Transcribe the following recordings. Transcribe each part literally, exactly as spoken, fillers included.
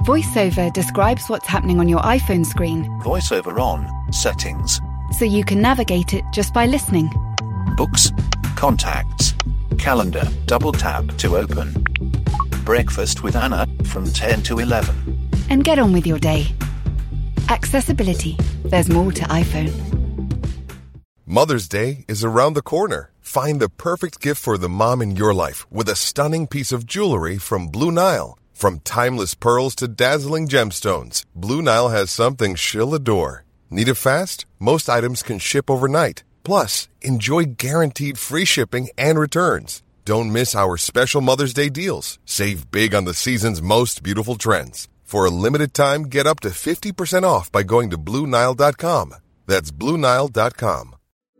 VoiceOver describes what's happening on your iPhone screen. VoiceOver on, settings. So you can navigate it just by listening. Books, contacts, calendar, double tap to open. Breakfast with Anna from ten to eleven. And get on with your day. Accessibility. There's more to iPhone. Mother's Day is around the corner. Find the perfect gift for the mom in your life with a stunning piece of jewelry from Blue Nile. From timeless pearls to dazzling gemstones, Blue Nile has something she'll adore. Need it fast? Most items can ship overnight. Plus, enjoy guaranteed free shipping and returns. Don't miss our special Mother's Day deals. Save big on the season's most beautiful trends. For a limited time, get up to fifty percent off by going to Blue Nile dot com. That's Blue Nile dot com.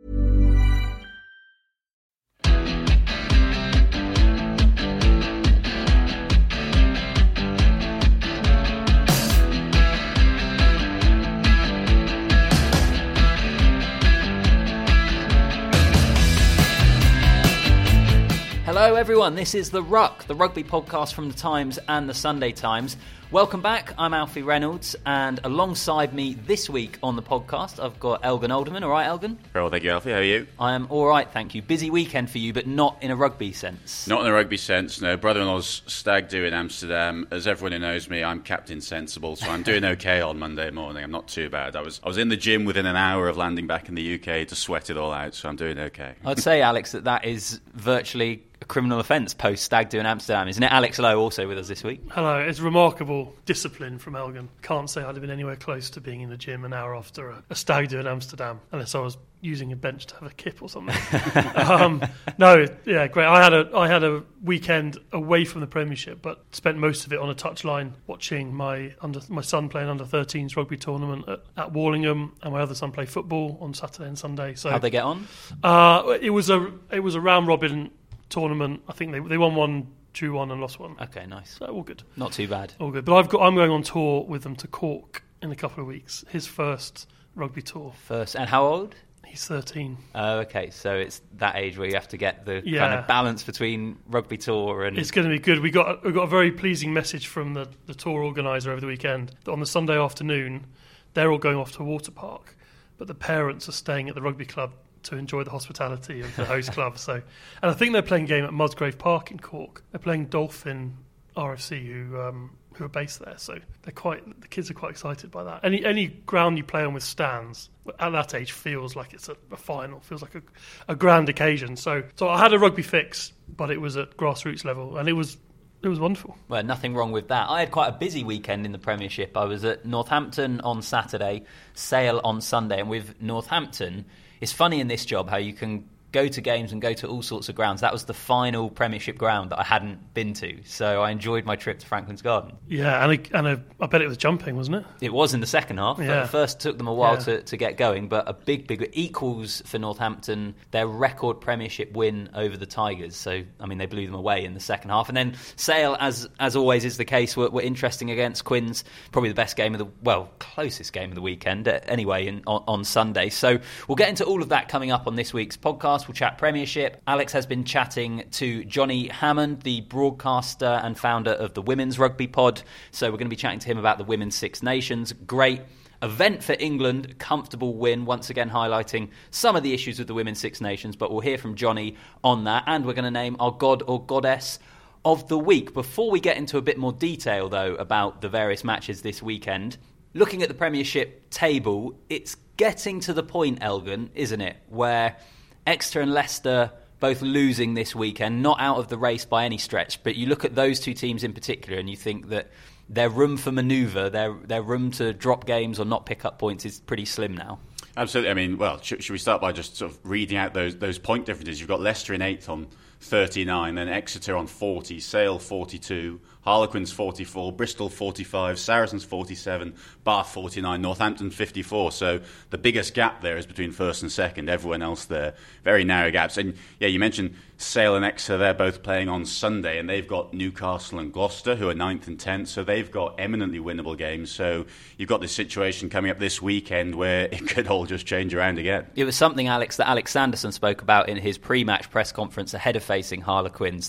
Hello everyone, this is The Ruck, the rugby podcast from The Times and The Sunday Times. Welcome back, I'm Alfie Reynolds, and alongside me this week on the podcast, I've got Elgin Alderman. All right, Elgin? Very well, thank you, Alfie. How are you? I am all right, thank you. Busy weekend for you, but not in a rugby sense. Not in a rugby sense, no. Brother-in-law's stag do in Amsterdam. As everyone who knows me, I'm Captain Sensible, so I'm doing okay on Monday morning. I'm not too bad. I was I was in the gym within an hour of landing back in the U K to sweat it all out, so I'm doing okay. I'd say, Alex, that that is virtually a criminal offence post stag do in Amsterdam, isn't it? Alex Lowe also with us this week. Hello, it's remarkable discipline from Elgin. Can't say I'd have been anywhere close to being in the gym an hour after a, a stag do in Amsterdam, unless I was using a bench to have a kip or something. um, no, yeah, great. I had a I had a weekend away from the Premiership, but spent most of it on a touchline watching my under my son play an under thirteens rugby tournament at, at Wallingham, and my other son play football on Saturday and Sunday. So how'd they get on? Uh, it was a it was a round robin tournament. I think they they won one, drew one, and lost one. Okay, nice. So all good. Not too bad. All good. But I've got I'm going on tour with them to Cork in a couple of weeks. His first rugby tour. First, and how old? He's thirteen. Oh, okay. So it's that age where you have to get the Yeah. kind of balance between rugby tour and... It's going to be good. We got we got a very pleasing message from the, the tour organiser over the weekend that on the Sunday afternoon they're all going off to a water park, but the parents are staying at the rugby club to enjoy the hospitality of the host club. So, and I think they're playing a game at Musgrave Park in Cork. They're playing Dolphin R F C, who um, who are based there. So they're quite the kids are quite excited by that. Any any ground you play on with stands at that age feels like it's a, a final, feels like a, a grand occasion. So so I had a rugby fix, but it was at grassroots level, and it was. It was wonderful. Well, nothing wrong with that. I had quite a busy weekend in the Premiership. I was at Northampton on Saturday, Sale on Sunday, and with Northampton, it's funny in this job how you can go to games and go to all sorts of grounds. That was the final Premiership ground that I hadn't been to, so I enjoyed my trip to Franklin's Garden. Yeah, and, a, and a, I bet it was jumping, wasn't it? It was in the second half. Yeah. At first took them a while Yeah. to, to get going, but a big, big equals for Northampton, their record Premiership win over the Tigers. So, I mean, they blew them away in the second half. And then Sale, as as always is the case, were, were interesting against Quins. Probably the best game of the, well, closest game of the weekend uh, anyway in, on, on Sunday. So we'll get into all of that coming up on this week's podcast. We'll chat Premiership. Alex has been chatting to Johnny Hammond, the broadcaster and founder of the Women's Rugby Pod. So we're going to be chatting to him about the Women's Six Nations. Great event for England, comfortable win, once again highlighting some of the issues with the Women's Six Nations, but we'll hear from Johnny on that, and we're going to name our god or goddess of the week. Before we get into a bit more detail, though, about the various matches this weekend, looking at the Premiership table, it's getting to the point, Elgin, isn't it, where Exeter and Leicester both losing this weekend, not out of the race by any stretch, but you look at those two teams in particular and you think that their room for manoeuvre, their their room to drop games or not pick up points is pretty slim now. Absolutely. I mean, well, should, should we start by just sort of reading out those those point differences? You've got Leicester in eighth on thirty-nine, then Exeter on forty, Sale forty-two, Harlequins forty-four, Bristol forty-five, Saracens forty-seven, Bath forty-nine, Northampton fifty-four. So the biggest gap there is between first and second. Everyone else there, very narrow gaps. And yeah, you mentioned Sale and Exeter, they're both playing on Sunday, and they've got Newcastle and Gloucester, who are ninth and tenth, so they've got eminently winnable games. So you've got this situation coming up this weekend where it could all just change around again. It was something, Alex, that Alex Sanderson spoke about in his pre-match press conference ahead of facing Harlequins, that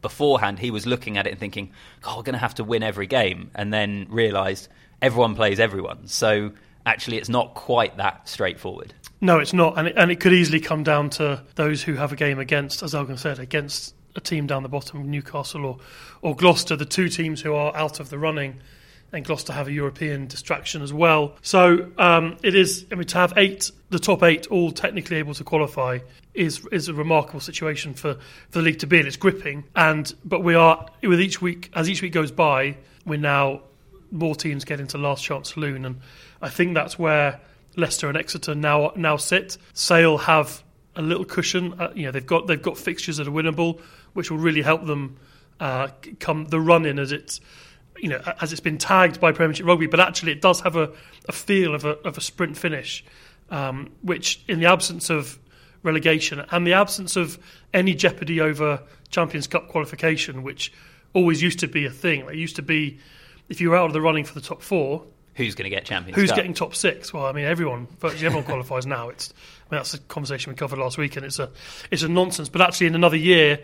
beforehand he was looking at it and thinking, God, we're going to have to win every game, and then realised everyone plays everyone. So actually it's not quite that straightforward. No, it's not, and it, and it could easily come down to those who have a game against, as Elgin said, against a team down the bottom, Newcastle or, or Gloucester, the two teams who are out of the running, and Gloucester have a European distraction as well. So um, it is, I mean, to have eight, the top eight, all technically able to qualify is is a remarkable situation for, for the league to be in. It's gripping, and but we are, with each week, as each week goes by, we're now, more teams get into last chance saloon, and I think that's where Leicester and Exeter now now sit. Sale have a little cushion. Uh, you know, they've got they've got fixtures that are winnable, which will really help them uh, come the run in as it's you know as it's been tagged by Premiership Rugby. But actually, it does have a, a feel of a of a sprint finish, um, which in the absence of relegation and the absence of any jeopardy over Champions Cup qualification, which always used to be a thing. It used to be if you were out of the running for the top four. Who's going to get Champions Who's Cup? getting top six? Well, I mean, everyone, virtually everyone qualifies now. It's, I mean, that's a conversation we covered last week, and it's a, it's a nonsense. But actually, in another year,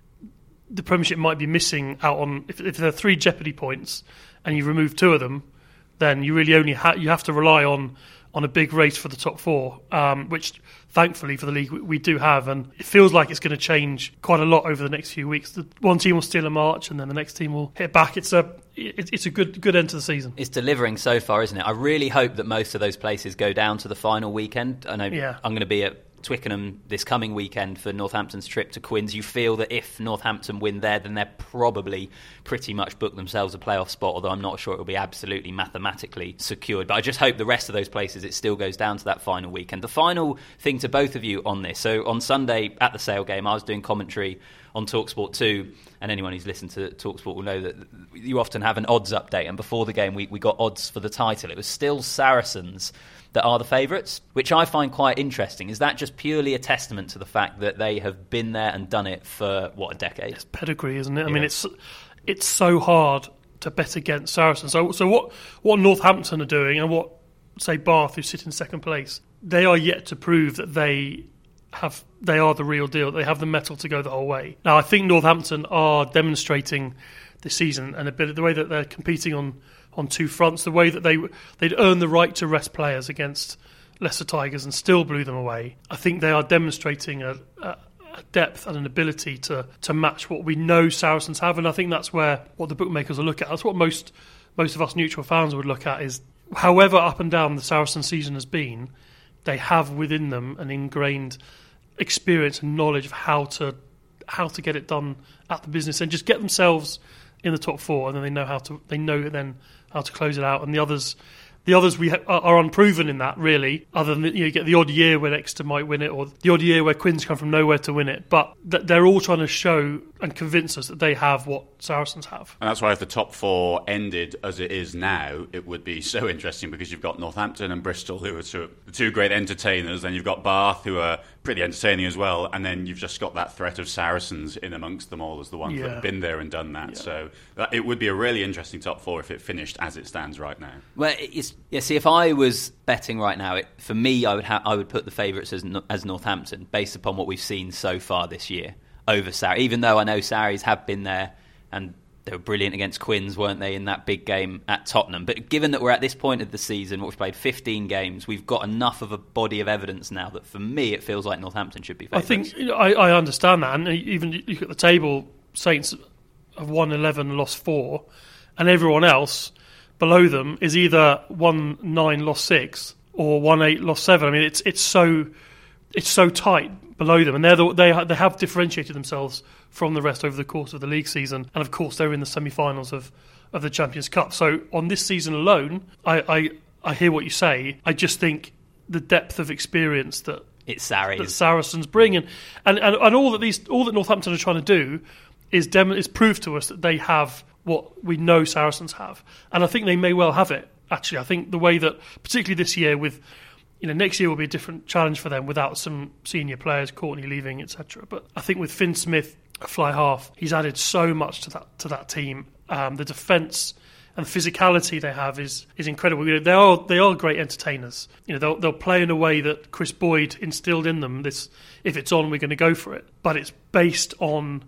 the Premiership might be missing out on if, if there are three jeopardy points, and you remove two of them, then you really only ha- you have to rely on on a big race for the top four, um, which thankfully for the league we, we do have, and it feels like it's going to change quite a lot over the next few weeks. The one team will steal a march, and then the next team will hit back. It's a it, it's a good good end to the season. It's delivering so far, isn't it? I really hope that most of those places go down to the final weekend. I know yeah. I'm going to be at Twickenham this coming weekend for Northampton's trip to Quins. You feel that if Northampton win there, then they're probably pretty much booked themselves a playoff spot, although I'm not sure it will be absolutely mathematically secured. But I just hope the rest of those places, it still goes down to that final weekend. The final thing to both of you on this, so on Sunday at the Sale game, I was doing commentary on TalkSport two, and anyone who's listened to TalkSport will know that you often have an odds update, and before the game we, we got odds for the title. It was still Saracens that are the favourites, which I find quite interesting. Is that just purely a testament to the fact that they have been there and done it for, what, a decade? It's pedigree, isn't it? I yeah. mean, it's it's so hard to bet against Saracens. So, so what, what Northampton are doing and what, say, Bath, who sit in second place, they are yet to prove that they have they are the real deal. They have the mettle to go the whole way. Now, I think Northampton are demonstrating this season and a bit the way that they're competing on on two fronts, the way that they, they'd earned the right to rest players against Leicester Tigers and still blew them away. I think they are demonstrating a, a, a depth and an ability to, to match what we know Saracens have, and I think that's where what the bookmakers will look at. That's what most most of us neutral fans would look at, is however up and down the Saracen season has been, they have within them an ingrained experience and knowledge of how to how to get it done at the business and just get themselves in the top four, and then they know how to they know then how to close it out. And the others, the others we ha- are unproven in that, really. Other than, you know, you get the odd year where Exeter might win it, or the odd year where Quins come from nowhere to win it. But th- they're all trying to show and convince us that they have what Saracens have. And that's why if the top four ended as it is now, it would be so interesting, because you've got Northampton and Bristol, who are two, the two great entertainers, then you've got Bath, who are pretty entertaining as well, and then you've just got that threat of Saracens in amongst them all as the ones yeah. that have been there and done that. Yeah. So that, it would be a really interesting top four if it finished as it stands right now. Well, it's, yeah. See, if I was betting right now, it, for me, I would ha- I would put the favourites as as Northampton, based upon what we've seen so far this year over Sarri. Even though I know Sarries have been there and they were brilliant against Quins, weren't they, in that big game at Tottenham? But given that we're at this point of the season, we've played fifteen games, we've got enough of a body of evidence now that for me it feels like Northampton should be favourites. I think you know, I, I understand that, and even you look at the table, Saints have won eleven, lost four, and everyone else below them is either won nine, lost six, or won eight, lost seven. I mean, it's it's so it's so tight below them, and they're the, they they have differentiated themselves from the rest over the course of the league season, and of course they're in the semi-finals of, of the Champions Cup. So on this season alone, I, I I hear what you say. I just think the depth of experience that it's Sarri that Saracens bring, and, and, and, and all that these all that Northampton are trying to do is dem- is prove to us that they have what we know Saracens have, and I think they may well have it. Actually, I think the way that, particularly this year, with you know next year will be a different challenge for them without some senior players, Courtney leaving, et cetera. But I think with Finn Smith, a fly half, he's added so much to that to that team. Um, the defence and the physicality they have is is incredible. You know, they are they are great entertainers. You know, they'll they'll play in a way that Chris Boyd instilled in them. This, if it's on, we're going to go for it. But it's based on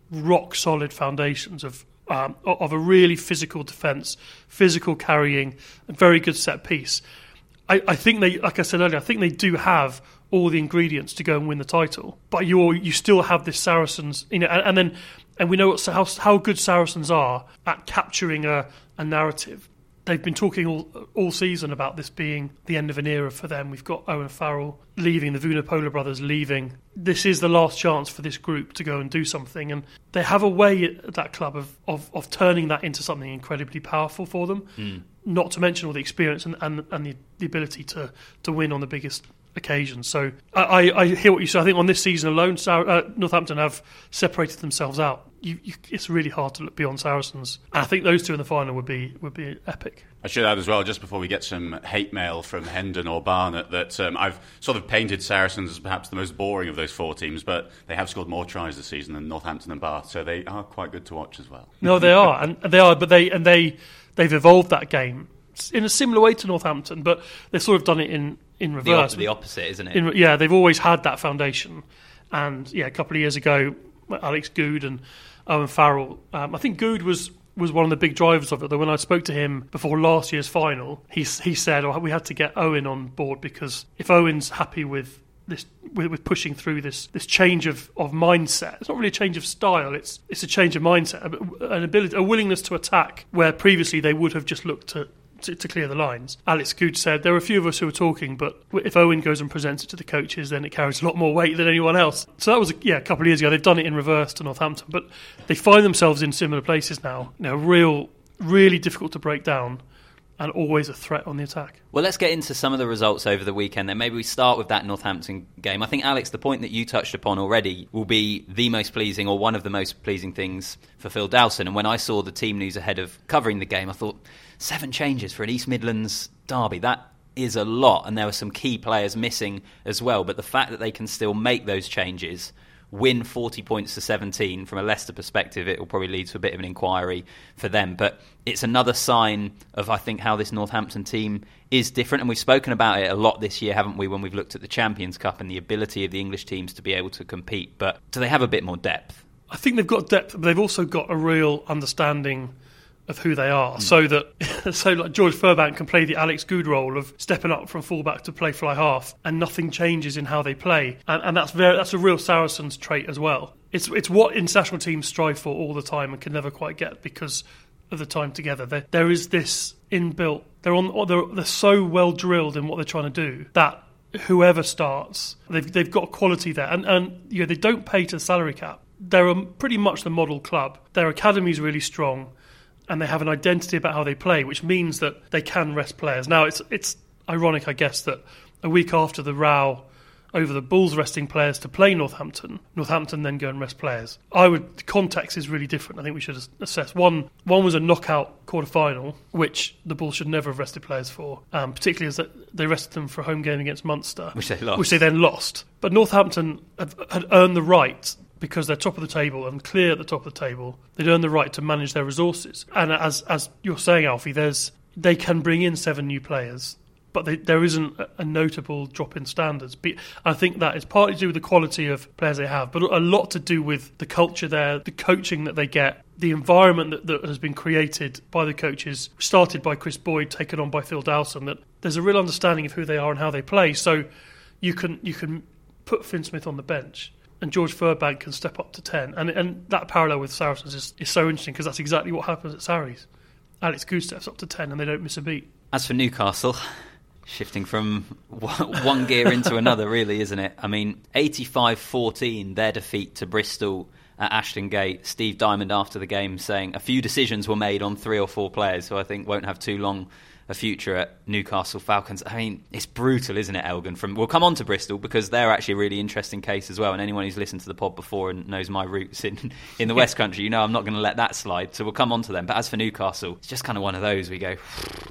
rock solid foundations of um, of a really physical defence, physical carrying, a very good set piece. I, I think they, like I said earlier, I think they do have all the ingredients to go and win the title. But you you still have this Saracens, you know, and, and then and we know what, how how good Saracens are at capturing a, a narrative. They've been talking all all season about this being the end of an era for them. We've got Owen Farrell leaving, the Vunipola brothers leaving. This is the last chance for this group to go and do something, and they have a way at that club of of, of turning that into something incredibly powerful for them. Mm. Not to mention all the experience and, and, and the, the ability to, to win on the biggest occasions. So I, I hear what you say. I think on this season alone, Sar- uh, Northampton have separated themselves out. You, you, it's really hard to look beyond Saracens. And I think those two in the final would be would be epic. I should add as well, just before we get some hate mail from Hendon or Barnet, that um, I've sort of painted Saracens as perhaps the most boring of those four teams, but they have scored more tries this season than Northampton and Bath, so they are quite good to watch as well. No, they are, and they are, but they and they they've evolved that game in a similar way to Northampton, but they've sort of done it in, in reverse. The, op- the opposite, isn't it? In, yeah, they've always had that foundation. And yeah, a couple of years ago, Alex Goode and Owen Farrell, um, I think Goode was, was one of the big drivers of it, though when I spoke to him before last year's final, he, he said, oh, we had to get Owen on board because if Owen's happy with this with, with pushing through this this change of, of mindset. It's not really a change of style, it's it's a change of mindset, an ability, a willingness to attack where previously they would have just looked to To, to clear the lines. Alex Goode said there were a few of us who were talking, but if Owen goes and presents it to the coaches, then it carries a lot more weight than anyone else. So that was yeah a couple of years ago. They've done it in reverse to Northampton, but they find themselves in similar places now. You know, real, really difficult to break down, and always a threat on the attack. Well, let's get into some of the results over the weekend then. Maybe we start with that Northampton game. I think, Alex, the point that you touched upon already will be the most pleasing, or one of the most pleasing things for Phil Dowson. And when I saw the team news ahead of covering the game, I thought, seven changes for an East Midlands derby, that is a lot. And there were some key players missing as well. But the fact that they can still make those changes, win forty points to seventeen, from a Leicester perspective, it will probably lead to a bit of an inquiry for them. But it's another sign of, I think, how this Northampton team is different. And we've spoken about it a lot this year, haven't we, when we've looked at the Champions Cup and the ability of the English teams to be able to compete. But do they have a bit more depth? I think they've got depth, but they've also got a real understanding of who they are, mm. so that so like George Furbank can play the Alex Goode role of stepping up from fullback to play fly half, and nothing changes in how they play, and, and that's very that's a real Saracens trait as well. It's it's what international teams strive for all the time and can never quite get because of the time together. There, there is this inbuilt. They're on. They're, they're so well drilled in what they're trying to do that whoever starts, they've they've got quality there, and and you know, they don't pay to the salary cap. They're a, pretty much the model club. Their academy is really strong, and they have an identity about how they play, which means that they can rest players. Now, it's it's ironic, I guess, that a week after the row over the Bulls resting players to play Northampton, Northampton then go and rest players. I would the context is really different. I think we should assess. One one was a knockout quarter-final, which the Bulls should never have rested players for, um, particularly as they rested them for a home game against Munster, which they lost. Which they then lost. But Northampton had, had earned the right, because they're top of the table and clear at the top of the table, they'd earn the right to manage their resources. And as as you're saying, Alfie, there's they can bring in seven new players, but they, there isn't a, a notable drop in standards. But I think that is partly to do with the quality of players they have, but a lot to do with the culture there, the coaching that they get, the environment that, that has been created by the coaches, started by Chris Boyd, taken on by Phil Dowson, that there's a real understanding of who they are and how they play. So you can you can put Finn Smith on the bench, and George Furbank can step up to ten. And and that parallel with Saracens is, is so interesting, because that's exactly what happens at Sarries. Alex Goode steps up to ten and they don't miss a beat. As for Newcastle, shifting from one gear into another, really, isn't it? I mean, eighty-five fourteen, their defeat to Bristol at Ashton Gate. Steve Diamond after the game saying a few decisions were made on three or four players who I think won't have too long a future at Newcastle Falcons. I mean, it's brutal, isn't it, Elgin? From we'll come on to Bristol, because they're actually a really interesting case as well, and anyone who's listened to the pod before and knows my roots in, in the West Country, you know I'm not going to let that slide, so we'll come on to them. But as for Newcastle, it's just kind of one of those, we go...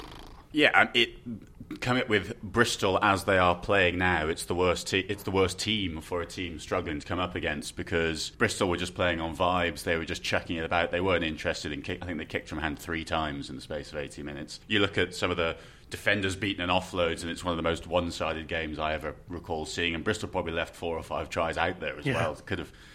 Yeah, it coming with Bristol as they are playing now, it's the worst. Te- it's the worst team for a team struggling to come up against, because Bristol were just playing on vibes. They were just chucking it about. They weren't interested in kick. I think they kicked from hand three times in the space of eighty minutes. You look at some of the defenders beaten and offloads, and it's one of the most one-sided games I ever recall seeing. And Bristol probably left four or five tries out there as yeah. well. Could have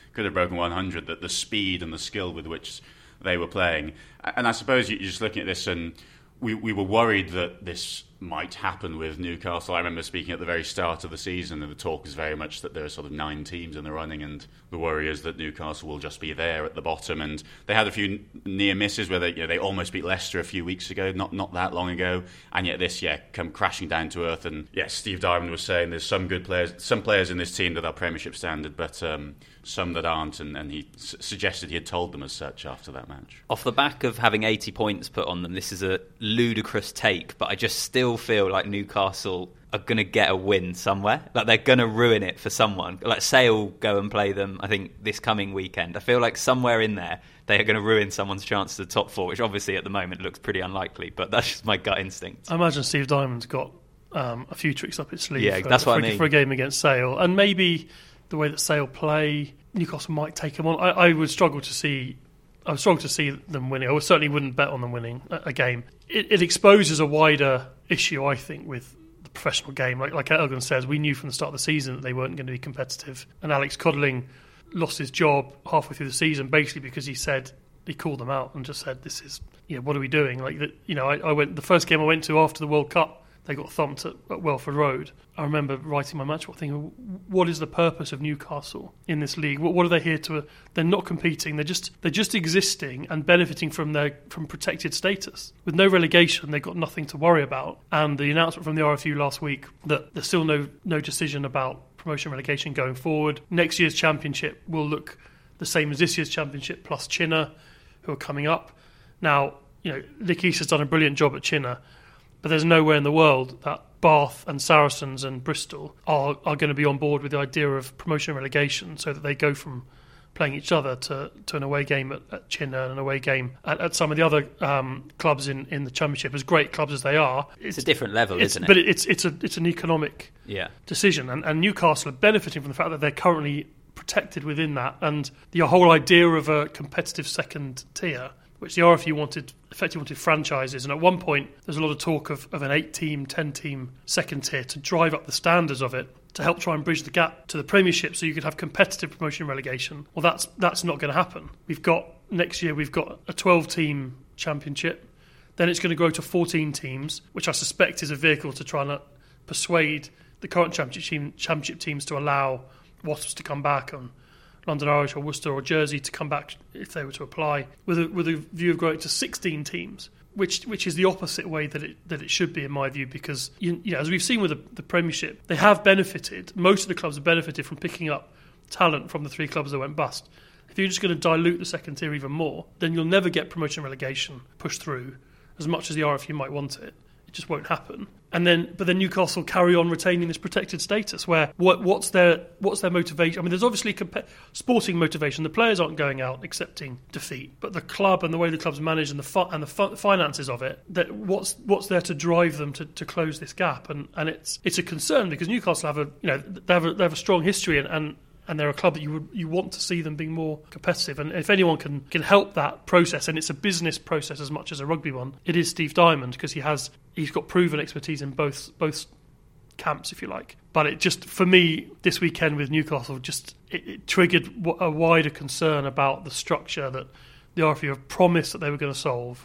could have broken one hundred. That the speed and the skill with which they were playing, and I suppose you're just looking at this, and we we were worried that this might happen with Newcastle. I remember speaking at the very start of the season, and the talk is very much that there are sort of nine teams in the running, and the worry is that Newcastle will just be there at the bottom. And they had a few near misses where they, you know, they almost beat Leicester a few weeks ago, not not that long ago, and yet this, yeah, come crashing down to earth. And yes, Steve Diamond was saying there's some good players, some players in this team that are Premiership standard, but um, some that aren't, and, and he s- suggested he had told them as such after that match. Off the back of having eighty points put on them, this is a ludicrous take, but I just still feel like Newcastle are going to get a win somewhere. Like they're going to ruin it for someone. Like Sale go and play them, I think, this coming weekend. I feel like somewhere in there they are going to ruin someone's chance to the top four, which obviously at the moment looks pretty unlikely, but that's just my gut instinct. I imagine Steve Diamond's got um, a few tricks up his sleeve yeah, for, that's what for, I mean. for a game against Sale. And maybe the way that Sale play, Newcastle might take him on. I, I would struggle to see I would struggle to see them winning. I certainly wouldn't bet on them winning a, a game. It, it exposes a wider issue, I think, with the professional game. Like, like Elgin says, we knew from the start of the season that they weren't going to be competitive. And Alex Codling lost his job halfway through the season, basically because he said he called them out and just said, "This is, you know, what are we doing?" Like, that, you know, I, I went the first game I went to after the World Cup. They got thumped at, at Welford Road. I remember writing my match report thinking, what is the purpose of Newcastle in this league? What, what are they here to? They're not competing. They're just they're just existing and benefiting from their from protected status. With no relegation, they've got nothing to worry about. And the announcement from the R F U last week that there's still no no decision about promotion relegation going forward. Next year's championship will look the same as this year's championship plus Chinner, who are coming up. Now, you know, Nick East has done a brilliant job at Chinner, but there's nowhere in the world that Bath and Saracens and Bristol are, are going to be on board with the idea of promotion and relegation, so that they go from playing each other to, to an away game at, at Chinner and an away game at, at some of the other um, clubs in, in the Championship. As great clubs as they are, it's, it's a different level, isn't it? But it's it's a it's an economic yeah. decision, and, and Newcastle are benefiting from the fact that they're currently protected within that, and the whole idea of a competitive second tier, which the R F U wanted, effectively wanted franchises. And at one point, there's a lot of talk of, of an eight-team, ten-team second tier to drive up the standards of it, to help try and bridge the gap to the Premiership so you could have competitive promotion and relegation. Well, that's that's not going to happen. We've got, next year, we've got a twelve-team Championship. Then it's going to grow to fourteen teams, which I suspect is a vehicle to try and persuade the current Championship, team, championship teams to allow Wasps to come back and London Irish or Worcester or Jersey to come back if they were to apply, with a, with a view of growing to sixteen teams, which which is the opposite way that it that it should be, in my view, because you, you know, as we've seen with the, the Premiership, they have benefited, most of the clubs have benefited from picking up talent from the three clubs that went bust. If you're just going to dilute the second tier even more, then you'll never get promotion and relegation pushed through as much as the R F U might want it. It just won't happen. And then, but then Newcastle carry on retaining this protected status. Where what, what's their what's their motivation? I mean, there's obviously comp- sporting motivation. The players aren't going out accepting defeat, but the club and the way the club's managed and the fi- and the fi- finances of it. That what's what's there to drive them to, to close this gap? And and it's it's a concern because Newcastle have a you know they have a, they have a strong history and. and And they're a club that you would you want to see them being more competitive. And if anyone can, can help that process, and it's a business process as much as a rugby one, it is Steve Diamond, because he has he's got proven expertise in both both camps, if you like. But it just, for me, this weekend with Newcastle, just it, it triggered a wider concern about the structure that the R F U have promised that they were going to solve,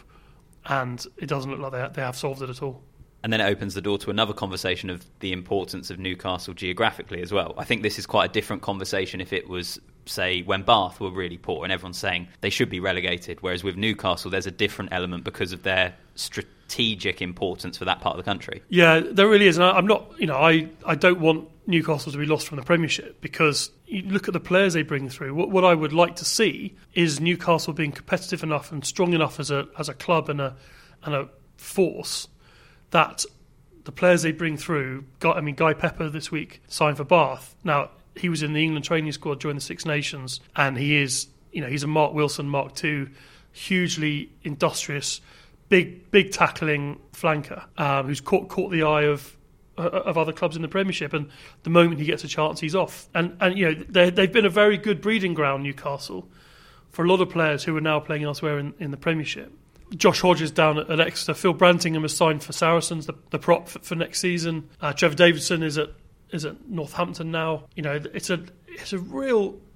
and it doesn't look like they they have solved it at all. And then it opens the door to another conversation of the importance of Newcastle geographically as well. I think this is quite a different conversation if it was, say, when Bath were really poor and everyone's saying they should be relegated. Whereas with Newcastle, there's a different element because of their strategic importance for that part of the country. Yeah, there really is. And I'm not, you know, I, I don't want Newcastle to be lost from the Premiership, because you look at the players they bring through. What, what I would like to see is Newcastle being competitive enough and strong enough as a as a club and a and a force that the players they bring through, I mean, Guy Pepper this week signed for Bath. Now, he was in the England training squad during the Six Nations, and he is, you know, he's a Mark Wilson Mark two, hugely industrious, big, big tackling flanker um, who's caught caught the eye of uh, of other clubs in the Premiership. And the moment he gets a chance, he's off. And and you know, they've been a very good breeding ground, Newcastle, for a lot of players who are now playing elsewhere in, in the Premiership. Josh Hodges down at, at Exeter. Phil Brantingham has signed for Saracens, the, the prop for, for next season. Uh, Trevor Davidson is at is at Northampton now. You know, it's a it's a real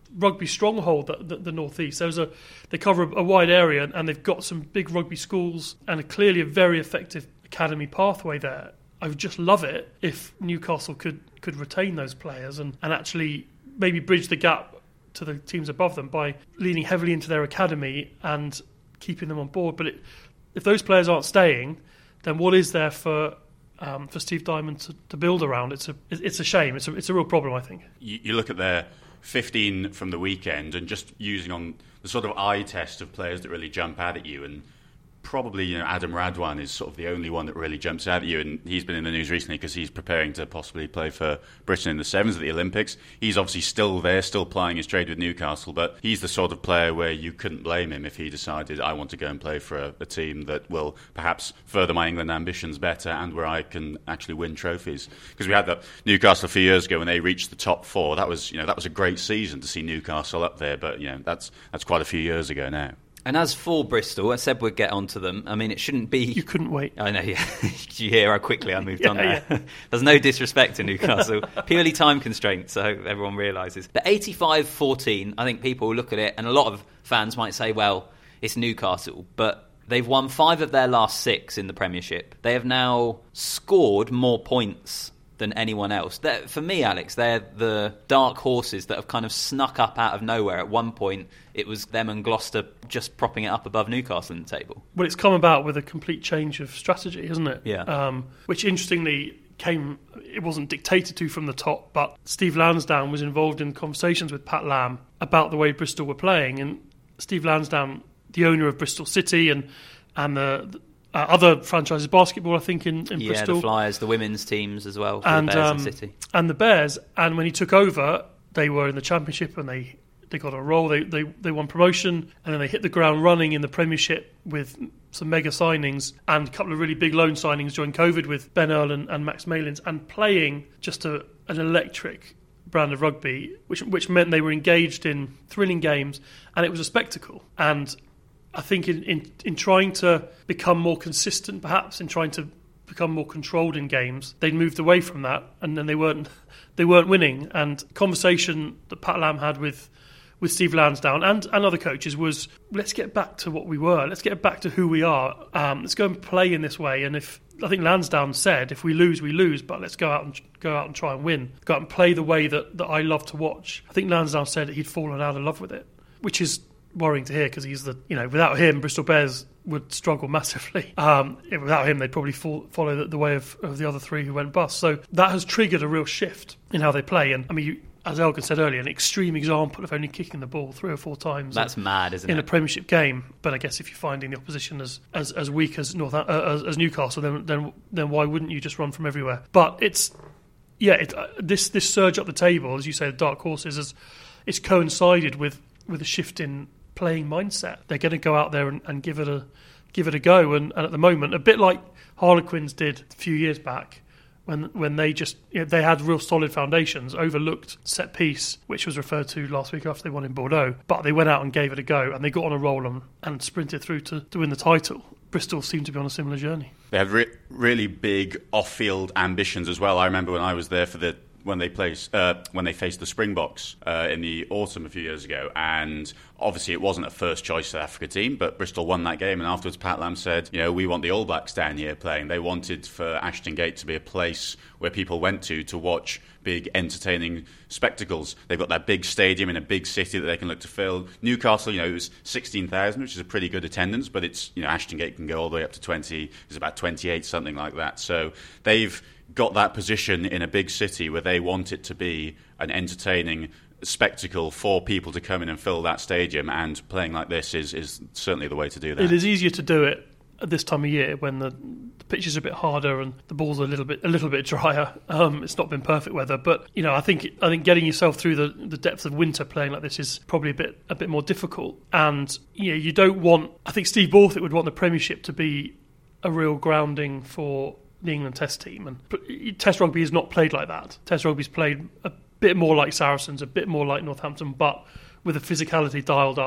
rugby stronghold, the, the, the North East. There's a they cover a, a wide area, and they've got some big rugby schools and a, clearly a very effective academy pathway there. I would just love it if Newcastle could, could retain those players and, and actually maybe bridge the gap to the teams above them by leaning heavily into their academy and keeping them on board. But it, if those players aren't staying, then what is there for um, for Steve Diamond to, to build around? It's a it's a shame. It's a it's a real problem, I think. You, you look at their fifteen from the weekend and just using on the sort of eye test of players that really jump out at you, and probably, you know, Adam Radwan is sort of the only one that really jumps out at you, and he's been in the news recently because he's preparing to possibly play for Britain in the Sevens at the Olympics. He's obviously still there, still plying his trade with Newcastle, but he's the sort of player where you couldn't blame him if he decided, I want to go and play for a, a team that will perhaps further my England ambitions better and where I can actually win trophies. Because we had that Newcastle a few years ago when they reached the top four. That was, you know, that was a great season to see Newcastle up there, but, you know, that's that's quite a few years ago now. And as for Bristol, I said we'd get onto them. I mean, it shouldn't be... You couldn't wait. I know, yeah. Did you hear how quickly I moved yeah, on there? Yeah. There's no disrespect to Newcastle. Purely time constraints, so everyone realises. But eighty-five fourteen, I think people will look at it, and a lot of fans might say, well, it's Newcastle, but they've won five of their last six in the Premiership. They have now scored more points than anyone else. They're, for me, Alex, they're the dark horses that have kind of snuck up out of nowhere. At one point, it was them and Gloucester just propping it up above Newcastle in the table. Well, it's come about with a complete change of strategy, hasn't it? Yeah. Um, which, interestingly, came. It wasn't dictated to from the top, but Steve Lansdowne was involved in conversations with Pat Lam about the way Bristol were playing, and Steve Lansdowne, the owner of Bristol City and and the Uh, other franchises, basketball, I think, in, in yeah, Bristol. Yeah, the Flyers, the women's teams as well, for and, the Bears um, and City. And the Bears. And when he took over, they were in the Championship and they, they got a roll. They, they they won promotion, and then they hit the ground running in the Premiership with some mega signings and a couple of really big loan signings during COVID with Ben Earl and, and Max Malins, and playing just a, an electric brand of rugby, which which meant they were engaged in thrilling games, and it was a spectacle. And I think in, in, in trying to become more consistent, perhaps, in trying to become more controlled in games, they'd moved away from that, and then they weren't they weren't winning. And conversation that Pat Lam had with, with Steve Lansdowne and, and other coaches was, let's get back to what we were. Let's get back to who we are. Um, let's go and play in this way. And if I think Lansdowne said, if we lose, we lose, but let's go out and go out and try and win. Go out and play the way that, that I love to watch. I think Lansdowne said that he'd fallen out of love with it, which is worrying to hear, because he's the, you know, without him, Bristol Bears would struggle massively. Um, without him, they'd probably fall, follow the, the way of, of the other three who went bust. So that has triggered a real shift in how they play. And I mean, you, as Elgin said earlier, an extreme example of only kicking the ball three or four times. That's in, mad, isn't in it? In a Premiership game. But I guess if you're finding the opposition as as, as weak as North uh, as, as Newcastle, then then then why wouldn't you just run from everywhere? But it's yeah, it, uh, this this surge up the table, as you say, the dark horses, has it's coincided with with a shift in playing mindset. They're going to go out there and, and give it a give it a go, and, and at the moment, a bit like Harlequins did a few years back, when when they just, you know, they had real solid foundations, overlooked set piece, which was referred to last week after they won in Bordeaux, but they went out and gave it a go, and they got on a roll and, and sprinted through to, to win the title. Bristol seemed to be on a similar journey. They have re- really big off-field ambitions as well. I remember when I was there for the when they placed, uh, when they faced the Springboks uh, in the autumn a few years ago, and obviously it wasn't a first choice South Africa team, but Bristol won that game, and afterwards Pat Lam said, you know, we want the All Blacks down here playing. They wanted for Ashton Gate to be a place where people went to to watch big entertaining spectacles. They've got that big stadium in a big city that they can look to fill. Newcastle, you know, it was sixteen thousand, which is a pretty good attendance, but it's, you know, Ashton Gate can go all the way up to twenty, it's about twenty-eight, something like that. So they've got that position in a big city where they want it to be an entertaining spectacle for people to come in and fill that stadium, and playing like this is, is certainly the way to do that. It is easier to do it at this time of year when the, the pitch is a bit harder and the ball's a little bit a little bit drier. Um, it's not been perfect weather, but you know, I think I think getting yourself through the, the depth of winter playing like this is probably a bit a bit more difficult. And you know, you don't want. I think Steve Borthwick would want the Premiership to be a real grounding for the England Test team, and Test rugby is not played like that. Test rugby is played a bit more like Saracens, a bit more like Northampton, but with a physicality dialed up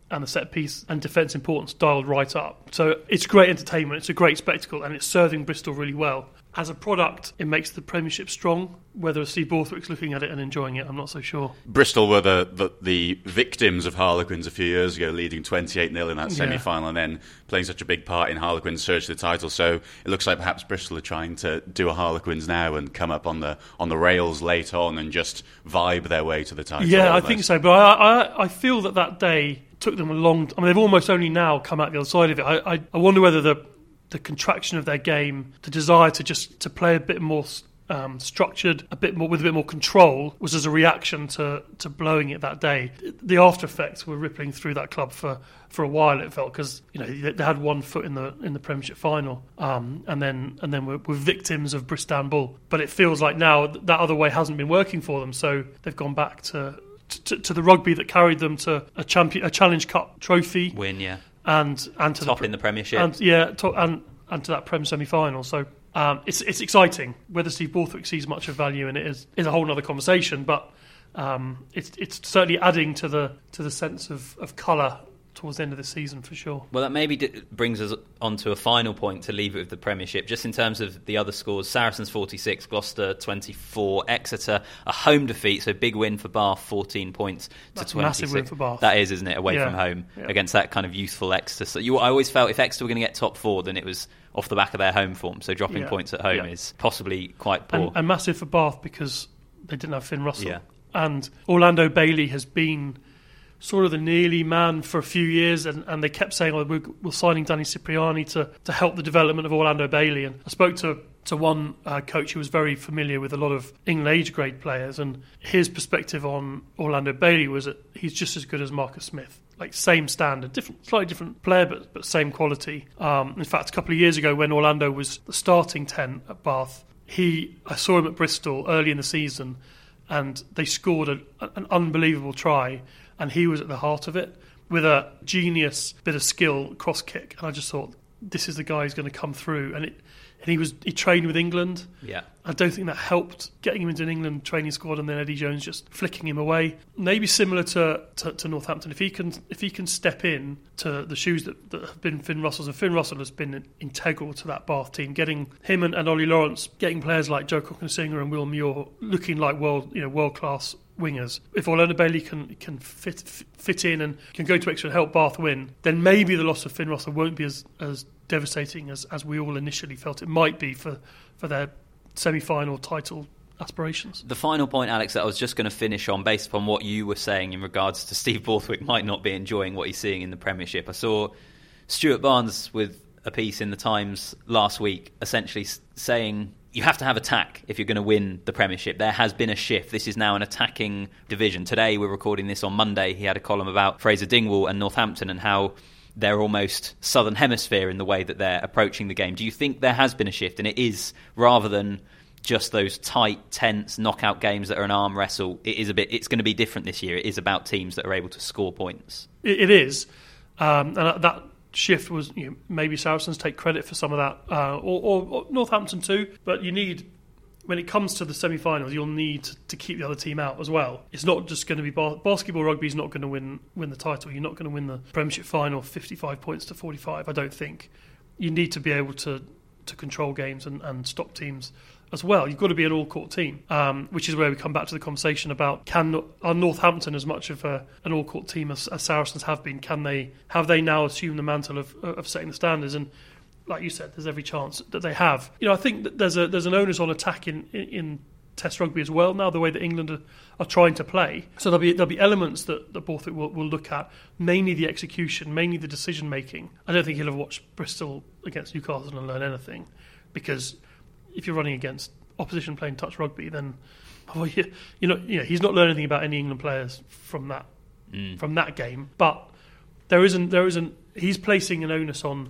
and the set piece and defence importance dialed right up. So it's great entertainment, it's a great spectacle, and it's serving Bristol really well. As a product, it makes the Premiership strong. Whether Steve Borthwick's looking at it and enjoying it, I'm not so sure. Bristol were the, the, the victims of Harlequins a few years ago, leading twenty-eight nil in that semi-final yeah. and then playing such a big part in Harlequins' surge to the title. So it looks like perhaps Bristol are trying to do a Harlequins now and come up on the on the rails late on and just vibe their way to the title. Yeah, almost. I think so. But I, I, I feel that that day took them a long... I mean, they've almost only now come out the other side of it. I, I, I wonder whether the... the contraction of their game, the desire to just to play a bit more um, structured, a bit more with a bit more control, was as a reaction to, to blowing it that day. The after effects were rippling through that club for, for a while. It felt because you know they had one foot in the in the Premiership final, um, and then and then were, were victims of Bristol. But it feels like now that other way hasn't been working for them, so they've gone back to to, to the rugby that carried them to a champion, a Challenge Cup trophy win, yeah. And and to top the, in the Premiership, and yeah, top, and and to that Prem semi-final. So um, it's it's exciting. Whether Steve Borthwick sees much of value in it is is a whole other conversation. But um, it's it's certainly adding to the to the sense of, of colour towards the end of the season for sure. Well, that maybe d- brings us on to a final point to leave it with the Premiership. Just in terms of the other scores, Saracens forty-six, Gloucester twenty-four, Exeter a home defeat, so big win for Bath, fourteen points That's to twenty-six. Massive win for Bath. That is, isn't it, away yeah. from home yeah. against that kind of youthful Exeter. So you, I always felt if Exeter were going to get top four, then it was off the back of their home form. So dropping yeah. points at home yeah. is possibly quite poor. And, and massive for Bath because they didn't have Finn Russell. Yeah. And Orlando Bailey has been sort of the nearly man for a few years, and, and they kept saying, oh, we're, we're signing Danny Cipriani to, to help the development of Orlando Bailey. And I spoke to, to one uh, coach who was very familiar with a lot of England age grade players, and his perspective on Orlando Bailey was that he's just as good as Marcus Smith. Like same standard, different, slightly different player, but but same quality. Um, in fact, a couple of years ago when Orlando was the starting ten at Bath, he I saw him at Bristol early in the season, and they scored a, an unbelievable try, and he was at the heart of it with a genius bit of skill cross kick. And I just thought, this is the guy who's going to come through. And it, and he was he trained with England. Yeah, I don't think that helped getting him into an England training squad, and then Eddie Jones just flicking him away. Maybe similar to, to, to Northampton, if he can if he can step in to the shoes that, that have been Finn Russell's, and Finn Russell has been integral to that Bath team. Getting him and, and Ollie Lawrence, getting players like Joe Cocken-Singer and Will Muir looking like world you know world class wingers. If Orlando Bailey can can fit fit in and can go to extra and help Bath win, then maybe the loss of Finn Russell won't be as, as devastating as, as we all initially felt it might be for, for their semi-final title aspirations. The final point, Alex, that I was just going to finish on, based upon what you were saying in regards to Steve Borthwick might not be enjoying what he's seeing in the Premiership. I saw Stuart Barnes with a piece in the Times last week essentially saying you have to have attack if you're going to win the Premiership. There has been a shift. This is now an attacking division. Today, we're recording this on Monday. He had a column about Fraser Dingwall and Northampton and how they're almost Southern Hemisphere in the way that they're approaching the game. Do you think there has been a shift, and it is, rather than just those tight, tense knockout games that are an arm wrestle, it is a bit. It's going to be different this year. It is about teams that are able to score points. It, it is, um, and that shift was you know, maybe Saracens take credit for some of that, uh, or, or, or Northampton too. But you need, when it comes to the semi-finals, you'll need to, to keep the other team out as well. It's not just going to be bar- basketball. Rugby is not going to win win the title. You're not going to win the Premiership final fifty-five points to forty-five. I don't think. You need to be able to to control games and, and stop teams as well. You've got to be an all-court team, um, which is where we come back to the conversation about can are Northampton as much of a, an all-court team as, as Saracens have been? Can they have they now assumed the mantle of of setting the standards? And like you said, there's every chance that they have. You know, I think that there's a there's an onus on attack in, in, in Test rugby as well now, the way that England are, are trying to play. So there'll be there'll be elements that, that Borthwick will, will look at, mainly the execution, mainly the decision making. I don't think he'll have watched Bristol against Newcastle and learn anything, because if you're running against opposition playing touch rugby, then well, you, you know, you know he's not learning anything about any England players from that mm. from that game. But there isn't there isn't he's placing an onus on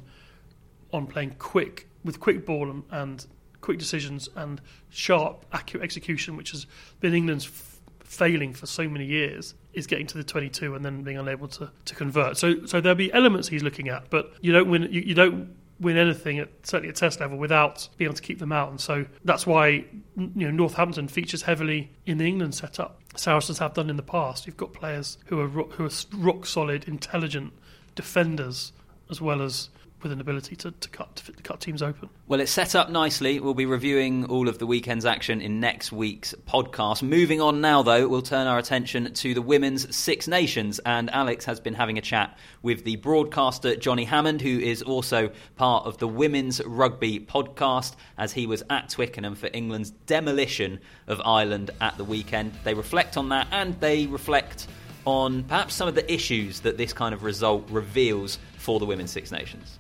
on playing quick with quick ball and, and quick decisions and sharp, accurate execution, which has been England's f- failing for so many years, is getting to the twenty-two and then being unable to, to convert. So so there'll be elements he's looking at, but you don't win. You, you don't win anything, at certainly at Test level, without being able to keep them out. And so that's why, you know, Northampton features heavily in the England setup. Saracens have done in the past. You've got players who are ro- who are rock solid, intelligent defenders, as well as with an ability to, to cut to cut teams open. Well, it's set up nicely. We'll be reviewing all of the weekend's action in next week's podcast. Moving on now, though, we'll turn our attention to the Women's Six Nations. And Alex has been having a chat with the broadcaster Johnny Hammond, who is also part of the Women's Rugby podcast, as he was at Twickenham for England's demolition of Ireland at the weekend. They reflect on that, and they reflect on perhaps some of the issues that this kind of result reveals for the Women's Six Nations.